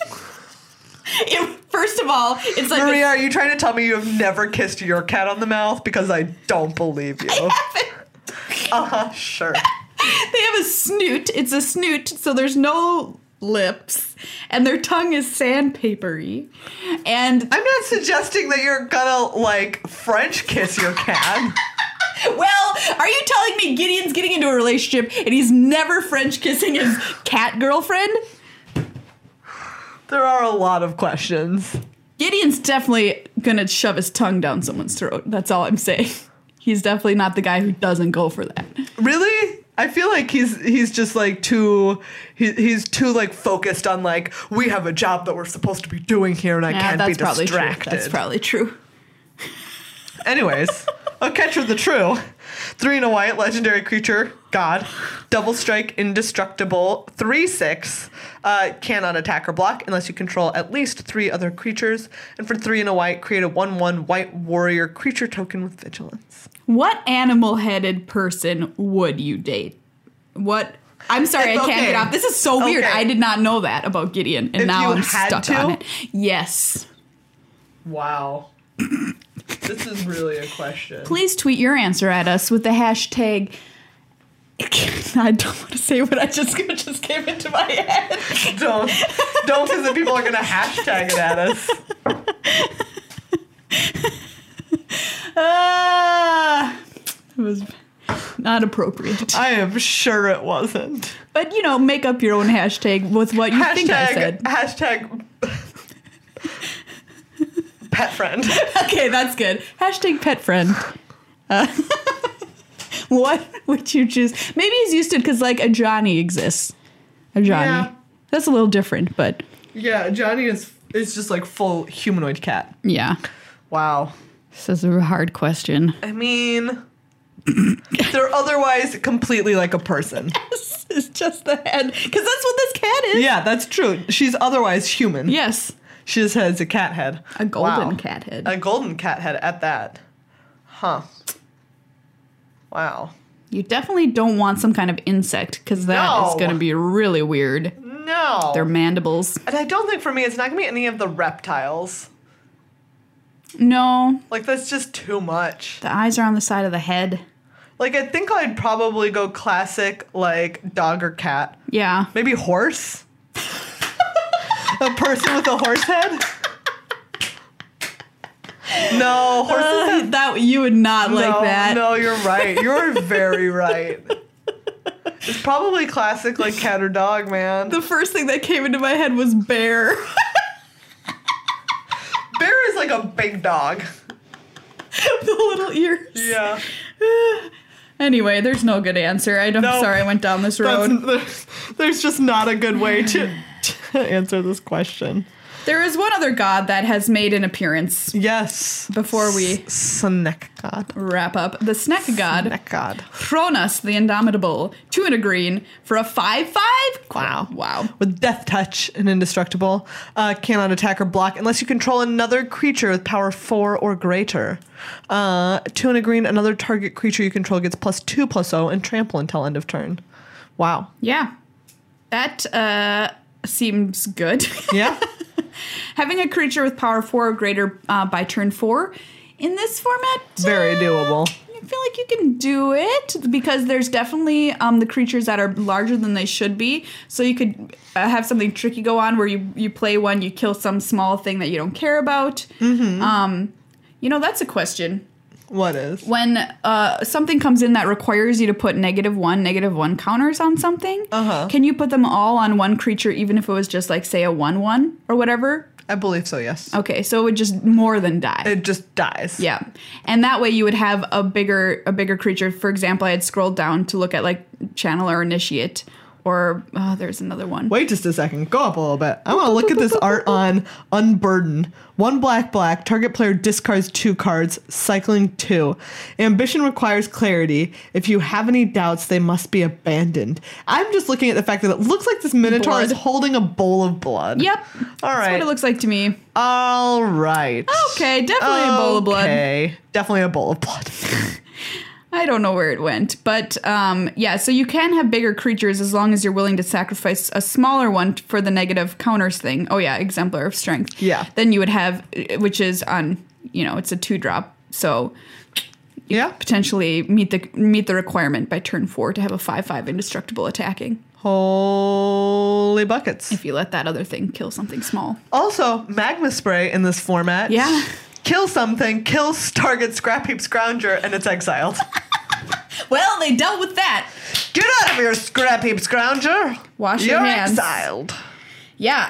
First of all, it's like... Maria, are you trying to tell me you have never kissed your cat on the mouth? Because I don't believe you. I haven't. Sure. They have a snoot. It's a snoot, so there's no lips, and their tongue is sandpapery. And I'm not suggesting that you're gonna, like, French kiss your cat. Well, are you telling me Gideon's getting into a relationship and he's never French kissing his cat girlfriend? There are a lot of questions. Gideon's definitely gonna shove his tongue down someone's throat. That's all I'm saying. He's definitely not the guy who doesn't go for that. Really? I feel like he's just like he's too like focused on like, we have a job that we're supposed to be doing here and I can't be distracted. That's probably true. Anyways, Oketra the True. 3 and a white, legendary creature, god. Double strike, indestructible, 3/6. Cannot attack or block unless you control at least 3 other creatures. And for 3 and a white, create a 1/1 white warrior creature token with vigilance. What animal-headed person would you date? What? I'm sorry, I can't get off. This is so weird. I did not know that about Gideon, and now I'm stuck on it. Yes. Wow. This is really a question. Please tweet your answer at us with the hashtag... I don't want to say what just came into my head. Don't, because then people are going to hashtag it at us. It was not appropriate. I am sure it wasn't. But, make up your own hashtag with what you think I said. Hashtag pet friend. Okay, that's good. Hashtag pet friend. What would you choose? Maybe he's used to it because, like, a Johnny exists. A Johnny. Yeah. That's a little different, but... Yeah, Johnny is just, like, full humanoid cat. Yeah. Wow. This is a hard question. I mean... they're otherwise completely like a person. Yes, it's just the head. Because that's what this cat is. Yeah, that's true. She's otherwise human. Yes. She just has a cat head. A golden cat head. A golden cat head at that. Huh. Wow. You definitely don't want some kind of insect, because that is going to be really weird. No. Their mandibles. And I don't think for me it's not going to be any of the reptiles. No. Like, that's just too much. The eyes are on the side of the head. Like, I think I'd probably go classic, like, dog or cat. Yeah. Maybe horse? A person with a horse head? No, horses that you would not like that. No, you're right. You're very right. It's probably classic, like, cat or dog, man. The first thing that came into my head was bear. Bear is like a big dog. The little ears. Yeah. Anyway, there's no good answer. Sorry I went down this road. There's just not a good way to answer this question. There is one other god that has made an appearance. Yes. Before we Snack god. Wrap up. The snack god. Snack god. Cronus the Indomitable. 2 and a green for a 5/5. Wow. With death touch and indestructible. Cannot attack or block unless you control another creature with power 4 or greater. 2 and a green, another target creature you control gets +2/+0 and trample until end of turn. Wow. Yeah. That seems good. Yeah. Having a creature with power 4 or greater by turn 4 in this format. Very doable. I feel like you can do it because there's definitely the creatures that are larger than they should be. So you could have something tricky go on where you play one, you kill some small thing that you don't care about. Mm-hmm. That's a question. What is? When something comes in that requires you to put -1 counters on something, can you put them all on one creature even if it was just like, say, a 1/1 or whatever? I believe so, yes. Okay, so it would just more than die. It just dies. Yeah. And that way you would have a bigger creature. For example, I had scrolled down to look at like Channel or Initiate. Or, there's another one. Wait just a second. Go up a little bit. I want to look at this art on Unburden. 1 black. Target player discards 2 cards, cycling 2. Ambition requires clarity. If you have any doubts, they must be abandoned. I'm just looking at the fact that it looks like this Minotaur is holding a bowl of blood. Yep. All right. That's what it looks like to me. All right. Okay, definitely a bowl of blood. Okay, definitely a bowl of blood. I don't know where it went, but so you can have bigger creatures as long as you're willing to sacrifice a smaller one for the negative counters thing. Oh yeah, Exemplar of Strength. Yeah. Then you would have, which is on, it's a 2-drop, so you potentially meet the requirement by turn 4 to have a 5/5 indestructible attacking. Holy buckets! If you let that other thing kill something small. Also, Magma Spray in this format. Yeah. Kill something, kills target Scrap Heap Scrounger, and it's exiled. Well, they dealt with that. Get out of here, Scrap Heap Scrounger. Wash your hands. You're exiled. Yeah,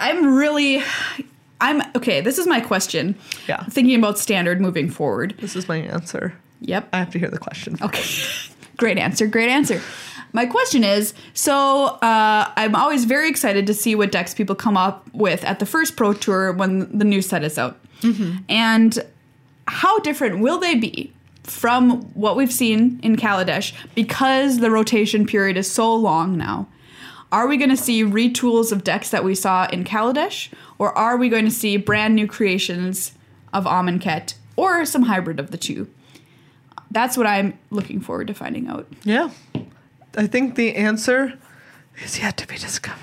okay, this is my question. Yeah. Thinking about Standard moving forward. This is my answer. Yep. I have to hear the question. Okay. Great answer. My question is, so I'm always very excited to see what decks people come up with at the first Pro Tour when the new set is out. Mm-hmm. And how different will they be from what we've seen in Kaladesh because the rotation period is so long now? Are we going to see retools of decks that we saw in Kaladesh? Or are we going to see brand new creations of Amonkhet or some hybrid of the two? That's what I'm looking forward to finding out. Yeah. I think the answer is yet to be discovered.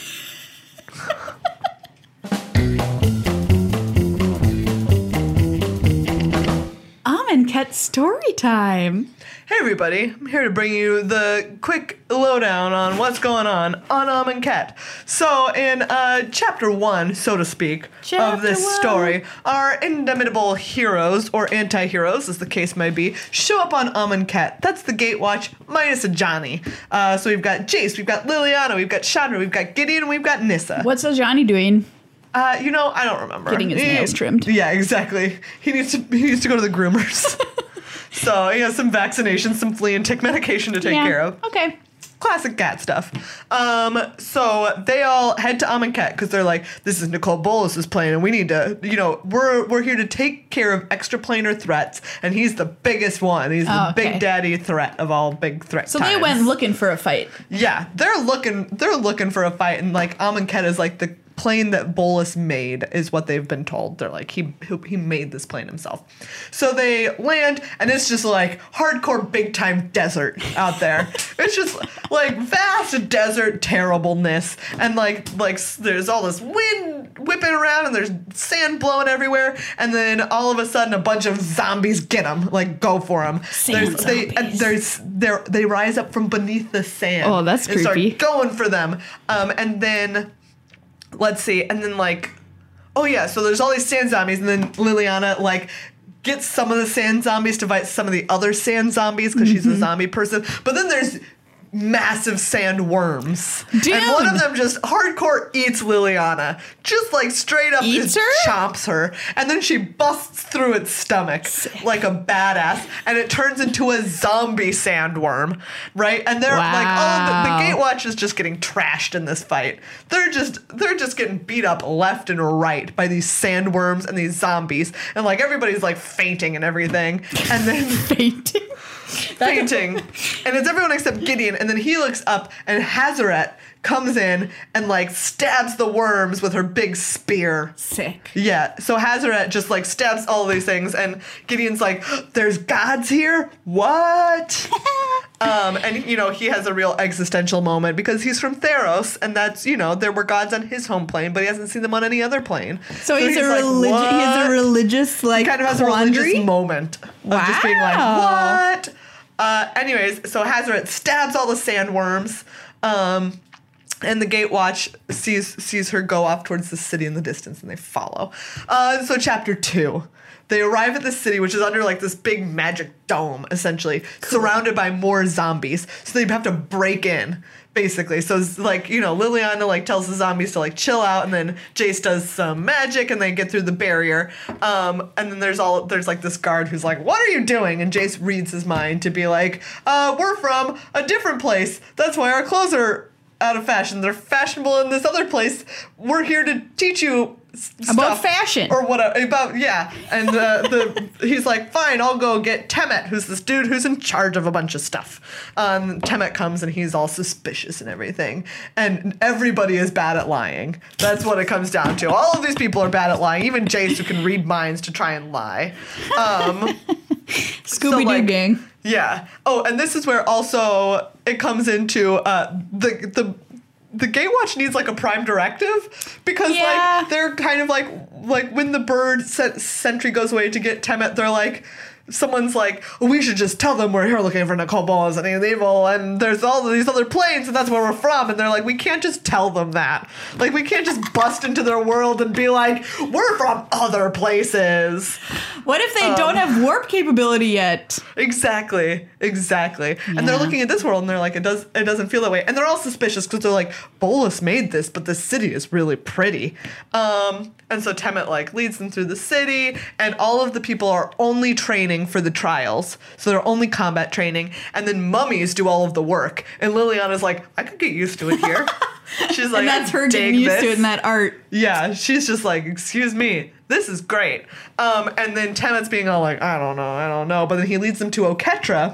Amonkhet story time. Hey everybody, I'm here to bring you the quick lowdown on what's going on Amonkhet. So in chapter 1, so to speak, of this story, our indomitable heroes, or anti-heroes, as the case may be, show up on Amonkhet. That's the Gatewatch minus a Johnny. So we've got Jace, we've got Liliana, we've got Chandra, we've got Gideon, and we've got Nissa. What's a Johnny doing? I don't remember. Getting his nails trimmed. Yeah, exactly. He needs to go to the groomers. So he has some vaccinations, some flea and tick medication to take care of. Okay. Classic cat stuff. So they all head to Amonkhet because they're like, this is Nicole Bolas' plane, and we need to, we're here to take care of extraplanar threats, and he's the biggest one. He's the big daddy threat of all big threats. So they went looking for a fight. Yeah, they're looking for a fight, and like Amonkhet is like plane that Bolus made is what they've been told. They're like, he made this plane himself. So they land, and it's just like hardcore big time desert out there. It's just like vast desert terribleness, and like there's all this wind whipping around, and there's sand blowing everywhere, and then all of a sudden a bunch of zombies get them, like go for them. They rise up from beneath the sand. Oh, that's creepy. And start going for them, and then. Let's see, and then so there's all these sand zombies, and then Liliana gets some of the sand zombies to fight some of the other sand zombies because she's a zombie person. But then there's massive sand worms. Dude. And one of them just hardcore eats Liliana. Just straight up chomps her. And then she busts through its stomach like a badass. And it turns into a zombie sandworm. Right? And they're the Gatewatch is just getting trashed in this fight. They're just getting beat up left and right by these sandworms and these zombies. And everybody's fainting and everything. And then fainting. And it's everyone except Gideon. And then he looks up, and Hazaret comes in and stabs the worms with her big spear. Sick. Yeah. So Hazaret just stabs all of these things, and Gideon's like, "There's gods here? What?" And he has a real existential moment because he's from Theros, and that's there were gods on his home plane, but he hasn't seen them on any other plane. So he's a religious he kind of has quandary? a religious moment of just being like, what? Anyways, so Hazaret stabs all the sandworms, and the Gatewatch sees her go off towards the city in the distance, and they follow. So chapter 2. They arrive at the city, which is under this big magic dome, essentially, surrounded by more zombies. So they have to break in, basically. So it's Liliana tells the zombies to chill out, and then Jace does some magic, and they get through the barrier. And then there's this guard who's like, "What are you doing?" And Jace reads his mind to be like, "We're from a different place. That's why our clothes are out of fashion. They're fashionable in this other place. We're here to teach you about fashion or whatever." And he's like, "Fine, I'll go get Temet, who's this dude who's in charge of a bunch of stuff." Temet comes, and he's all suspicious and everything, and everybody is bad at lying. That's what it comes down to. All of these people are bad at lying, even Jace, who can read minds to try and lie. Scooby-Doo gang. Yeah. Oh, and this is where also it comes into the Gatewatch needs a prime directive because they're kind of when the bird sentry goes away to get Temet, they're like, someone's like, "We should just tell them we're here looking for Nicole Bolas and he's evil, and there's all of these other planes, and that's where we're from." And they're like, "We can't just tell them that. We can't just bust into their world and be like, we're from other places." What if they don't have warp capability yet? Exactly. Yeah. And they're looking at this world, and they're like, it doesn't feel that way. And they're all suspicious because they're like, "Bolas made this, but the city is really pretty." And so Temet leads them through the city, and all of the people are only training for the trials. So they're only combat training, and then mummies do all of the work. And Liliana's like, "I could get used to it here." She's like, and that's her getting used to it in that art. Yeah, she's just like, "Excuse me, this is great." And then Temet's being all like, I don't know. But then he leads them to Oketra.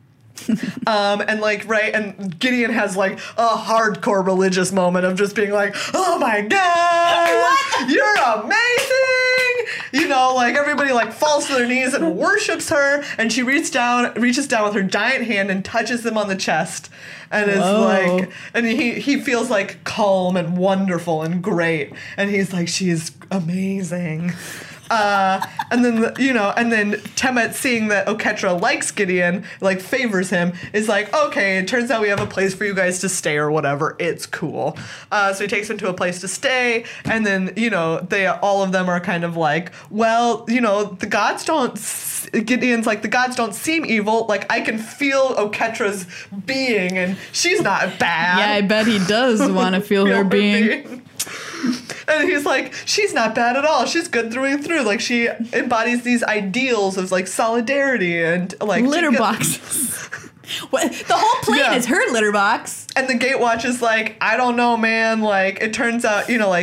And Gideon has a hardcore religious moment of just being like, "Oh my God, what? You're amazing!" Everybody falls to their knees and worships her, and she reaches down with her giant hand and touches him on the chest, and is and he feels calm and wonderful and great, and he's like, "She is amazing." And then Temet, seeing that Oketra likes Gideon, favors him, is like, "Okay, it turns out we have a place for you guys to stay or whatever. It's cool." So he takes them to a place to stay, and then, all of them are kind of like, "Well, the gods don't," Gideon's like, "The gods don't seem evil. I can feel Oketra's being, and she's not bad." Yeah, I bet he does want to feel her being. And he's like, "She's not bad at all. She's good through and through. She embodies these ideals of solidarity and litter boxes." The whole plane is her litter box. And the Gatewatch is like, "I don't know, man. It turns out,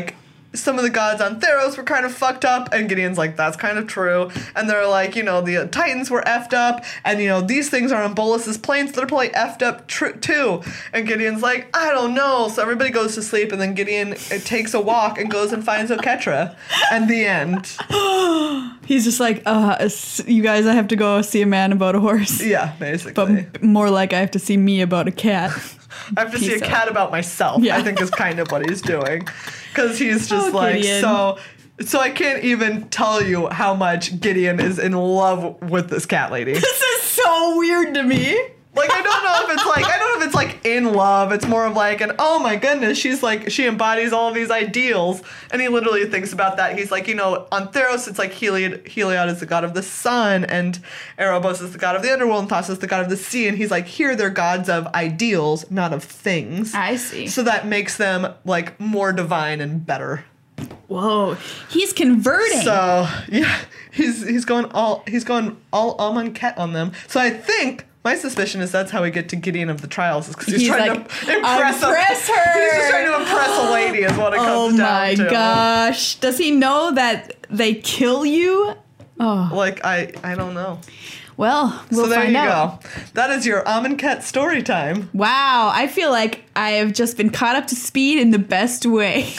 some of the gods on Theros were kind of fucked up, and Gideon's like, that's kind of true. And they're like, the Titans were effed up, and these things are on Bolas's plains, they're probably effed up too. And Gideon's like, I don't know. So everybody goes to sleep, and then Gideon takes a walk and goes and finds Oketra. And the end. He's just like, you guys, I have to go see a man about a horse. Yeah, basically. But more like I have to see me about a cat. I have to see a cat about myself, I think is kind of what he's doing. Because he's just so I can't even tell you how much Gideon is in love with this cat lady. This is so weird to me. Like, I don't know if it's like in love. It's more of like oh my goodness, she embodies all of these ideals. And he literally thinks about that. He's like, on Theros, it's like Heliod is the god of the sun, and Erebos is the god of the underworld, and Thassa's the god of the sea. And he's like, here they're gods of ideals, not of things. I see. So that makes them like more divine and better. Whoa, he's converting. So yeah, he's going all Amonkhet on them. So I think. My suspicion is that's how we get to Gideon of the Trials, is because he's trying to impress her. He's just trying to impress a lady, is what it comes down to. Oh my gosh. Does he know that they kill you? Oh. Like, I don't know. Well, we'll find out. So there you go. That is your Amonkhet story time. Wow, I feel like I have just been caught up to speed in the best way.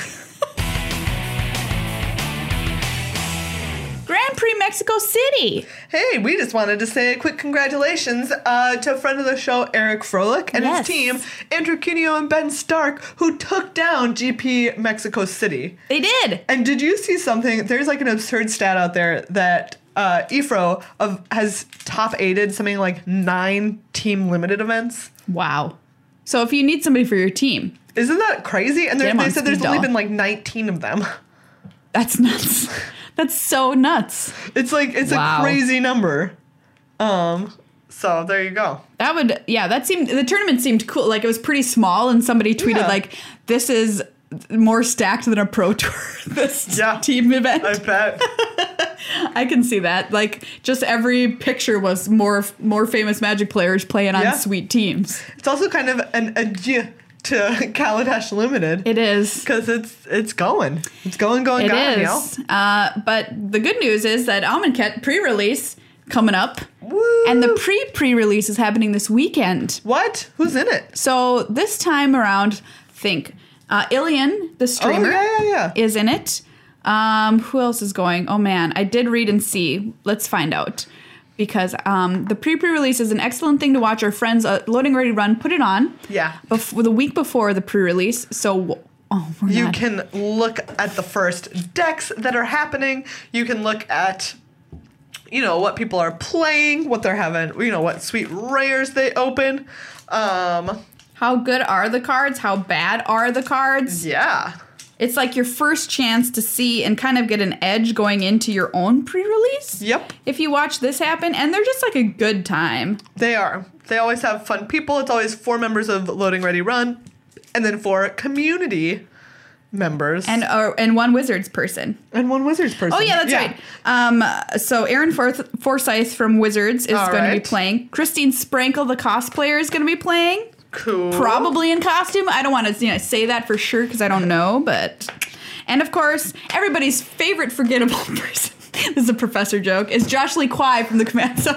Grand Prix Mexico City. Hey, we just wanted to say a quick congratulations to a friend of the show, Eric Froelich, and his team, Andrew Cuneo and Ben Stark, who took down GP Mexico City. They did. And did you see something? There's like an absurd stat out there that Ifro has top 8'd something like 9 team limited events. Wow. So if you need somebody for your team. Isn't that crazy? And they said there's only been like 19 of them. That's nuts. That's so nuts. It's like, a crazy number. So there you go. The tournament seemed cool. Like, it was pretty small, and somebody tweeted like, this is more stacked than a Pro Tour, this team event. I bet. I can see that. Like, just every picture was more famous Magic players playing on sweet teams. It's also kind of an adieu to Kaladesh Limited. It is. Because it's going. It's going. It is. But the good news is that Amonkhet pre-release coming up. Woo! And the pre-release is happening this weekend. What? Who's in it? So this time around, Ilian, the streamer, is in it. Who else is going? Oh man, I did read and see. Let's find out. Because the pre-release is an excellent thing to watch. Our friends at Loading Ready Run put it on. Yeah. The week before the pre-release. So you can look at the first decks that are happening. You can look at, what people are playing, what they're having, what sweet rares they open. How good are the cards? How bad are the cards? Yeah. It's like your first chance to see and kind of get an edge going into your own pre-release. Yep. If you watch this happen, and they're just like a good time. They are. They always have fun people. It's always 4 members of Loading Ready Run, and then 4 community members. And 1 Wizards person. And 1 Wizards person. Oh, yeah, that's right. So Aaron Forsyth from Wizards is going to be playing. Christine Sprankle, the cosplayer, is going to be playing. Cool. Probably in costume. I don't want to say that for sure because I don't know, but... And, of course, everybody's favorite forgettable person, this is a professor joke, is Josh Lee Kwai from the Command Zone.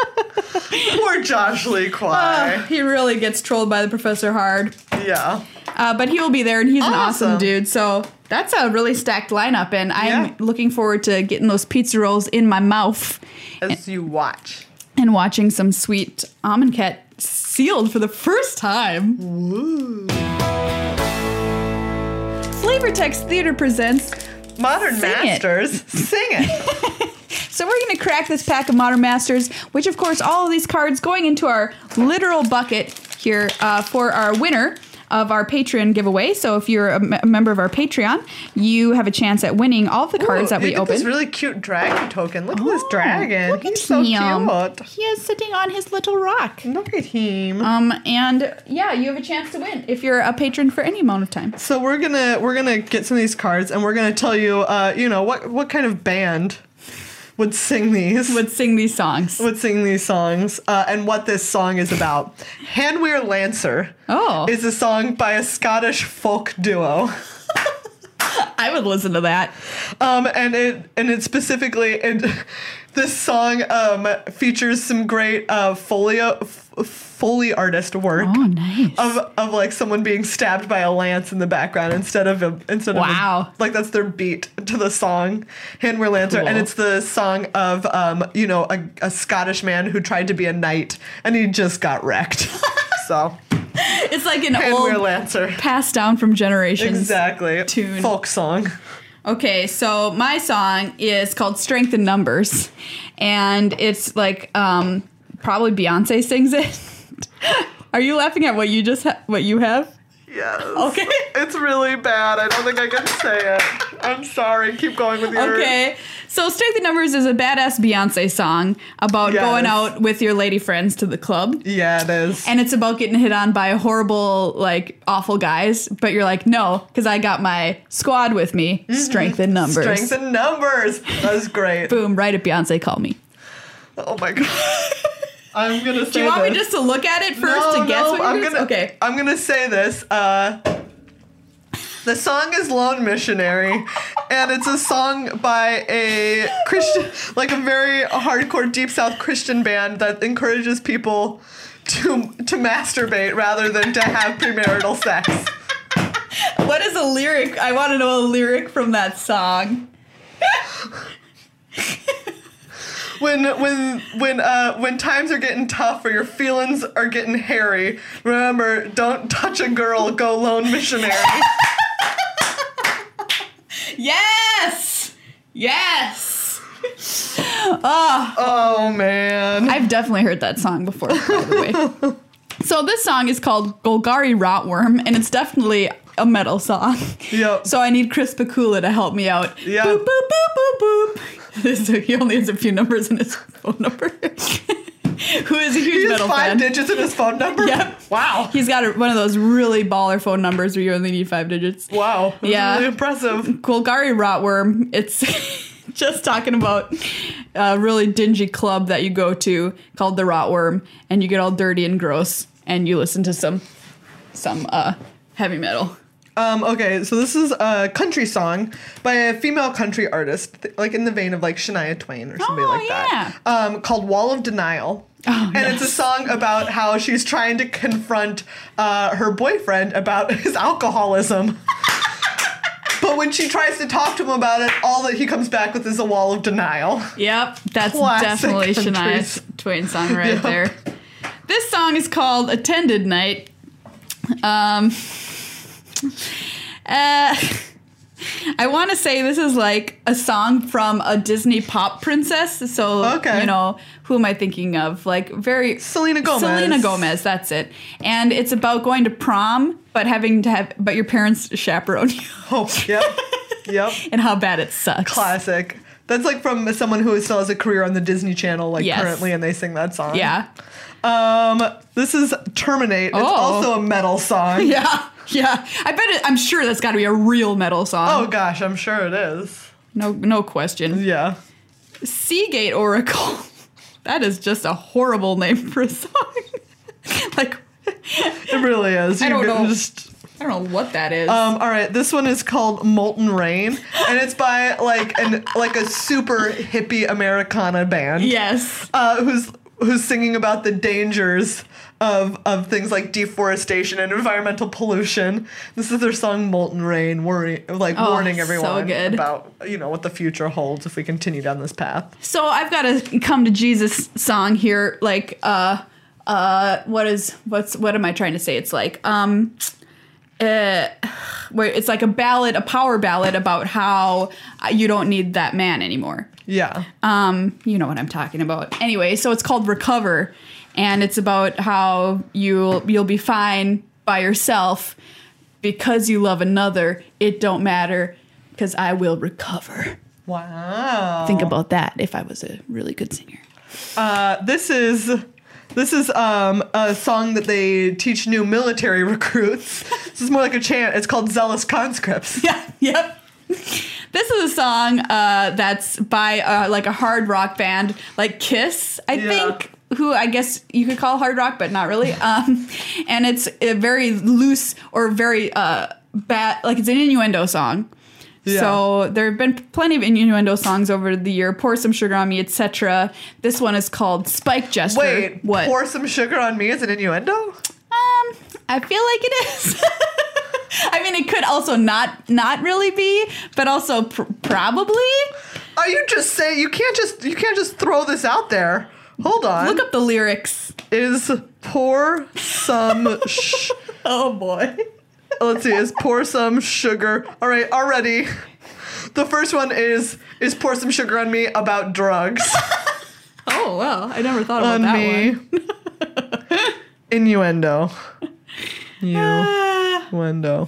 Poor Josh Lee Kwai. He really gets trolled by the professor hard. Yeah. But he will be there, and he's an awesome dude. So that's a really stacked lineup, and I'm looking forward to getting those pizza rolls in my mouth. As you watch. And watching some sweet Amonkhet sealed for the first time. Woo. Flavortext Theater presents Modern Masters. Sing it. So we're going to crack this pack of Modern Masters, which of course all of these cards going into our literal bucket here for our winner of our Patreon giveaway. So if you're a member of our Patreon, you have a chance at winning all of the cards that we open. This really cute dragon token. Look at this dragon. He's so cute. He is sitting on his little rock. Look at him. And yeah, you have a chance to win if you're a patron for any amount of time. So we're gonna get some of these cards, and we're gonna tell you, what kind of band would sing these songs. And what this song is about. Hanweir Lancer is a song by a Scottish folk duo. I would listen to that. And it specifically, this song features some great Foley artist work. Oh, nice. Of like someone being stabbed by a lance in the background instead of like that's their beat to the song Hand-Wear Lancer. Cool. And it's the song of a Scottish man who tried to be a knight and he just got wrecked. So it's like an old Lancer passed down from generations. Exactly. Tune. Folk song. Okay, so my song is called Strength in Numbers, and it's like probably Beyonce sings it. Are you laughing at what you just what you have? Yes. Okay. It's really bad. I don't think I can say it. I'm sorry. Keep going with yours. Okay. So Strength in Numbers is a badass Beyonce song about going out with your lady friends to the club. Yeah, it is. And it's about getting hit on by horrible, like, awful guys. But you're like, no, because I got my squad with me. Mm-hmm. Strength in Numbers. Strength in Numbers. That was great. Boom. Right at Beyonce, call me. Oh, my God. I'm going to say Do you want me just to look at it first to guess what it is? Okay. I'm going to say this. The song is Lone Missionary, and it's a song by a Christian, like a very hardcore Deep South Christian band that encourages people to masturbate rather than to have premarital sex. What is a lyric? I want to know a lyric from that song. When times are getting tough or your feelings are getting hairy, remember, don't touch a girl, go lone missionary. Yes! Yes! Oh, man. I've definitely heard that song before, by the way. So this song is called Golgari Rotworm, and it's definitely a metal song. Yep. So I need Chris Pakula to help me out. Yeah. Boop, boop, boop, boop, boop. So he only has a few numbers in his phone number. Who is a huge metal fan. 5 digits in his phone number? Yep. Wow. He's got one of those really baller phone numbers where you only need 5 digits. Wow. That's really impressive. Golgari Rotworm. It's just talking about a really dingy club that you go to called the Rotworm, and you get all dirty and gross, and you listen to some heavy metal. Okay, so this is a country song by a female country artist, like in the vein of like Shania Twain or somebody like that, called Wall of Denial. Oh, and it's a song about how she's trying to confront her boyfriend about his alcoholism. But when she tries to talk to him about it, all that he comes back with is a wall of denial. Yep, that's Classic definitely Shania Twain song right there. This song is called Attended Night. I want to say this is like a song from a Disney pop princess. So, you know, who am I thinking of? Like very... Selena Gomez. Selena Gomez, that's it. And it's about going to prom, but but your parents chaperone you. Oh, yep. Yep. And how bad it sucks. Classic. That's like from someone who still has a career on the Disney Channel, like currently, and they sing that song. Yeah. This is Terminate. It's also a metal song. Yeah. Yeah. I'm sure that's got to be a real metal song. Oh gosh, I'm sure it is. No question. Yeah. Seagate Oracle. That is just a horrible name for a song. Like, it really is. I don't know. I don't know what that is. All right, this one is called Molten Rain, and it's by like a super hippie Americana band. Yes. Who's singing about the dangers of things like deforestation and environmental pollution. This is their song Molten Rain, warning everyone about, you know, what the future holds if we continue down this path. So I've got a Come to Jesus song here, like what am I trying to say? It's like where it's like a power ballad about how you don't need that man anymore. Yeah. You know what I'm talking about. Anyway, so it's called Recover, and it's about how you'll be fine by yourself because you love another. It don't matter because I will recover. Wow. Think about that if I was a really good singer. This is a song that they teach new military recruits. This is more like a chant. It's called Zealous Conscripts. Yeah. Yep. This is a song that's by like a hard rock band, like Kiss, I think, who I guess you could call hard rock, but not really. And it's a very loose or very bad, like it's an innuendo song. Yeah. So there have been plenty of innuendo songs over the year. Pour Some Sugar on Me, etc. This one is called Spike Jester. Wait, what? Pour Some Sugar on Me is an innuendo? I feel like it is. I mean, it could also not really be, but also probably. Are you just saying you can't just throw this out there? Hold on. Look up the lyrics. Is pour some oh boy. Let's see. Is pour some sugar. All right, already. The first one is pour some sugar on me about drugs. Oh, well, I never thought about that one. Innuendo. Innuendo.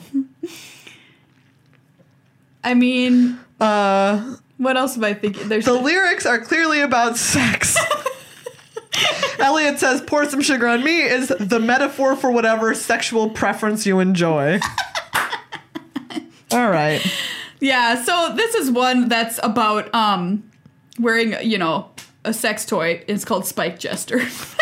I mean, what else am I thinking? The lyrics are clearly about sex. Elliot says, pour some sugar on me is the metaphor for whatever sexual preference you enjoy. All right. Yeah, so this is one that's about wearing, a sex toy. It's called Spike Jester.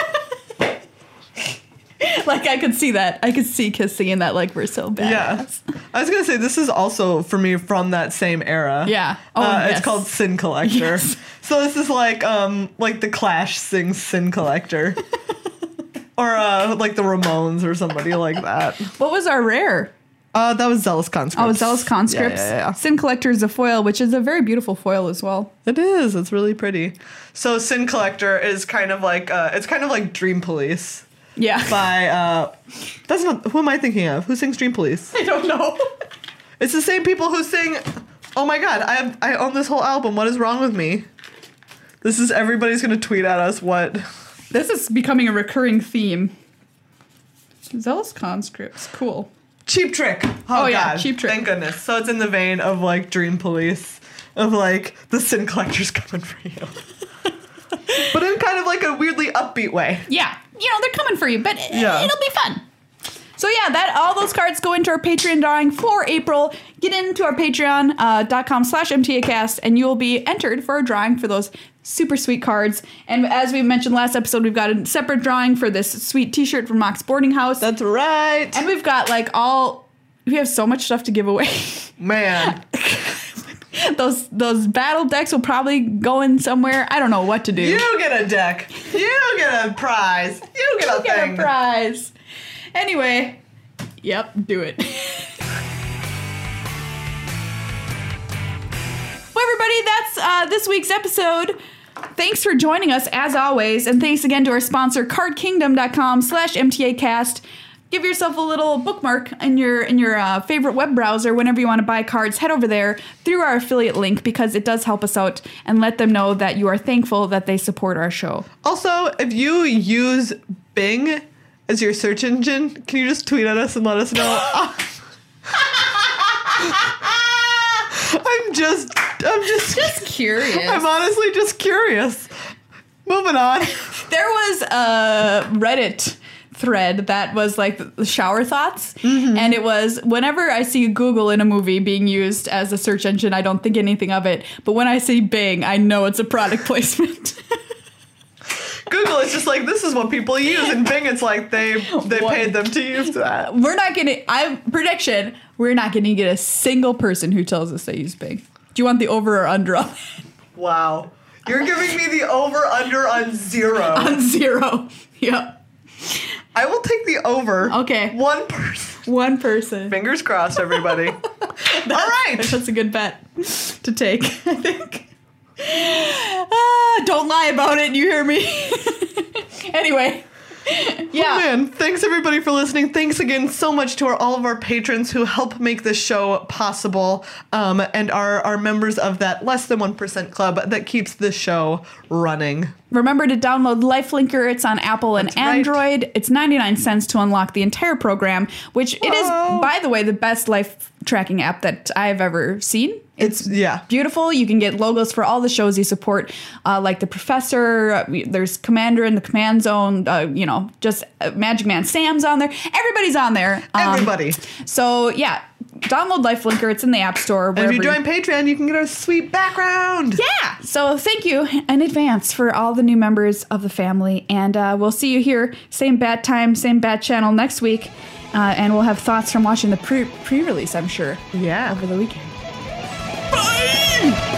Like, I could see that. I could see Kiss singing that like we're so badass. Yeah. I was going to say, this is also, for me, from that same era. Yeah. It's called Sin Collector. Yes. So this is like the Clash sings Sin Collector. Or like the Ramones or somebody like that. What was our rare? That was Zealous Conscripts. Oh, Zealous Conscripts. Yeah. Sin Collector is a foil, which is a very beautiful foil as well. It is. It's really pretty. So Sin Collector is kind of like Dream Police. Yeah. By that's not who am I thinking of? Who sings Dream Police? I don't know. It's the same people who sing. Oh my god! I own this whole album. What is wrong with me? This is everybody's gonna tweet at us. What? This is becoming a recurring theme. Zealous Conscripts. Cool. Cheap Trick. Oh yeah, Cheap Trick. Thank goodness. So it's in the vein of like Dream Police, of like the Sin Collector's coming for you. But in kind of like a weirdly upbeat way. Yeah. They're coming for you, but it'll be fun. So yeah, all those cards go into our Patreon drawing for April. Get into our patreon.com/MTAcast and you will be entered for a drawing for those super sweet cards. And as we mentioned last episode, we've got a separate drawing for this sweet t-shirt from Mox Boarding House. That's right. And we've got we have so much stuff to give away. Man. Those battle decks will probably go in somewhere. I don't know what to do. You get a deck. You get a prize. You get a thing. Get a prize. Anyway, yep, do it. Well, everybody, that's this week's episode. Thanks for joining us, as always, and thanks again to our sponsor, cardkingdom.com/MTAcast. Give yourself a little bookmark in your favorite web browser whenever you want to buy cards. Head over there through our affiliate link because it does help us out, and let them know that you are thankful that they support our show. Also, if you use Bing as your search engine, can you just tweet at us and let us know? I'm just curious. I'm honestly just curious. Moving on. There was a Reddit thread that was like the shower thoughts, and it was, whenever I see Google in a movie being used as a search engine, I don't think anything of it, but when I see Bing, I know it's a product placement. Google is just like, this is what people use, and Bing, it's like they paid them to use that. We're not gonna get a single person who tells us they use Bing. Do you want the over or under on that? Wow, you're giving me the over under on 0. On 0. Yep. I will take the over. Okay. One person. Fingers crossed, everybody. All right. That's a good bet to take, I think. Don't lie about it, you hear me? Anyway. Yeah. Oh man, thanks everybody for listening. Thanks again so much to all of our patrons who help make this show possible, and are members of that less than 1% club that keeps this show running. Remember to download LifeLinker. It's on Apple and Android. Right. It's 99 cents to unlock the entire program, which it is, by the way, the best life tracking app that I've ever seen. It's beautiful. You can get logos for all the shows you support, like The Professor. There's Commander in the Command Zone. Just Magic Man Sam's on there. Everybody's on there. Everybody. So, yeah. Download LifeLinker. It's in the App Store. And if you join Patreon, you can get our sweet background. Yeah. So thank you in advance for all the new members of the family. And we'll see you here. Same bat time, same bat channel next week. And we'll have thoughts from watching the pre-release, I'm sure. Yeah. Over the weekend. again.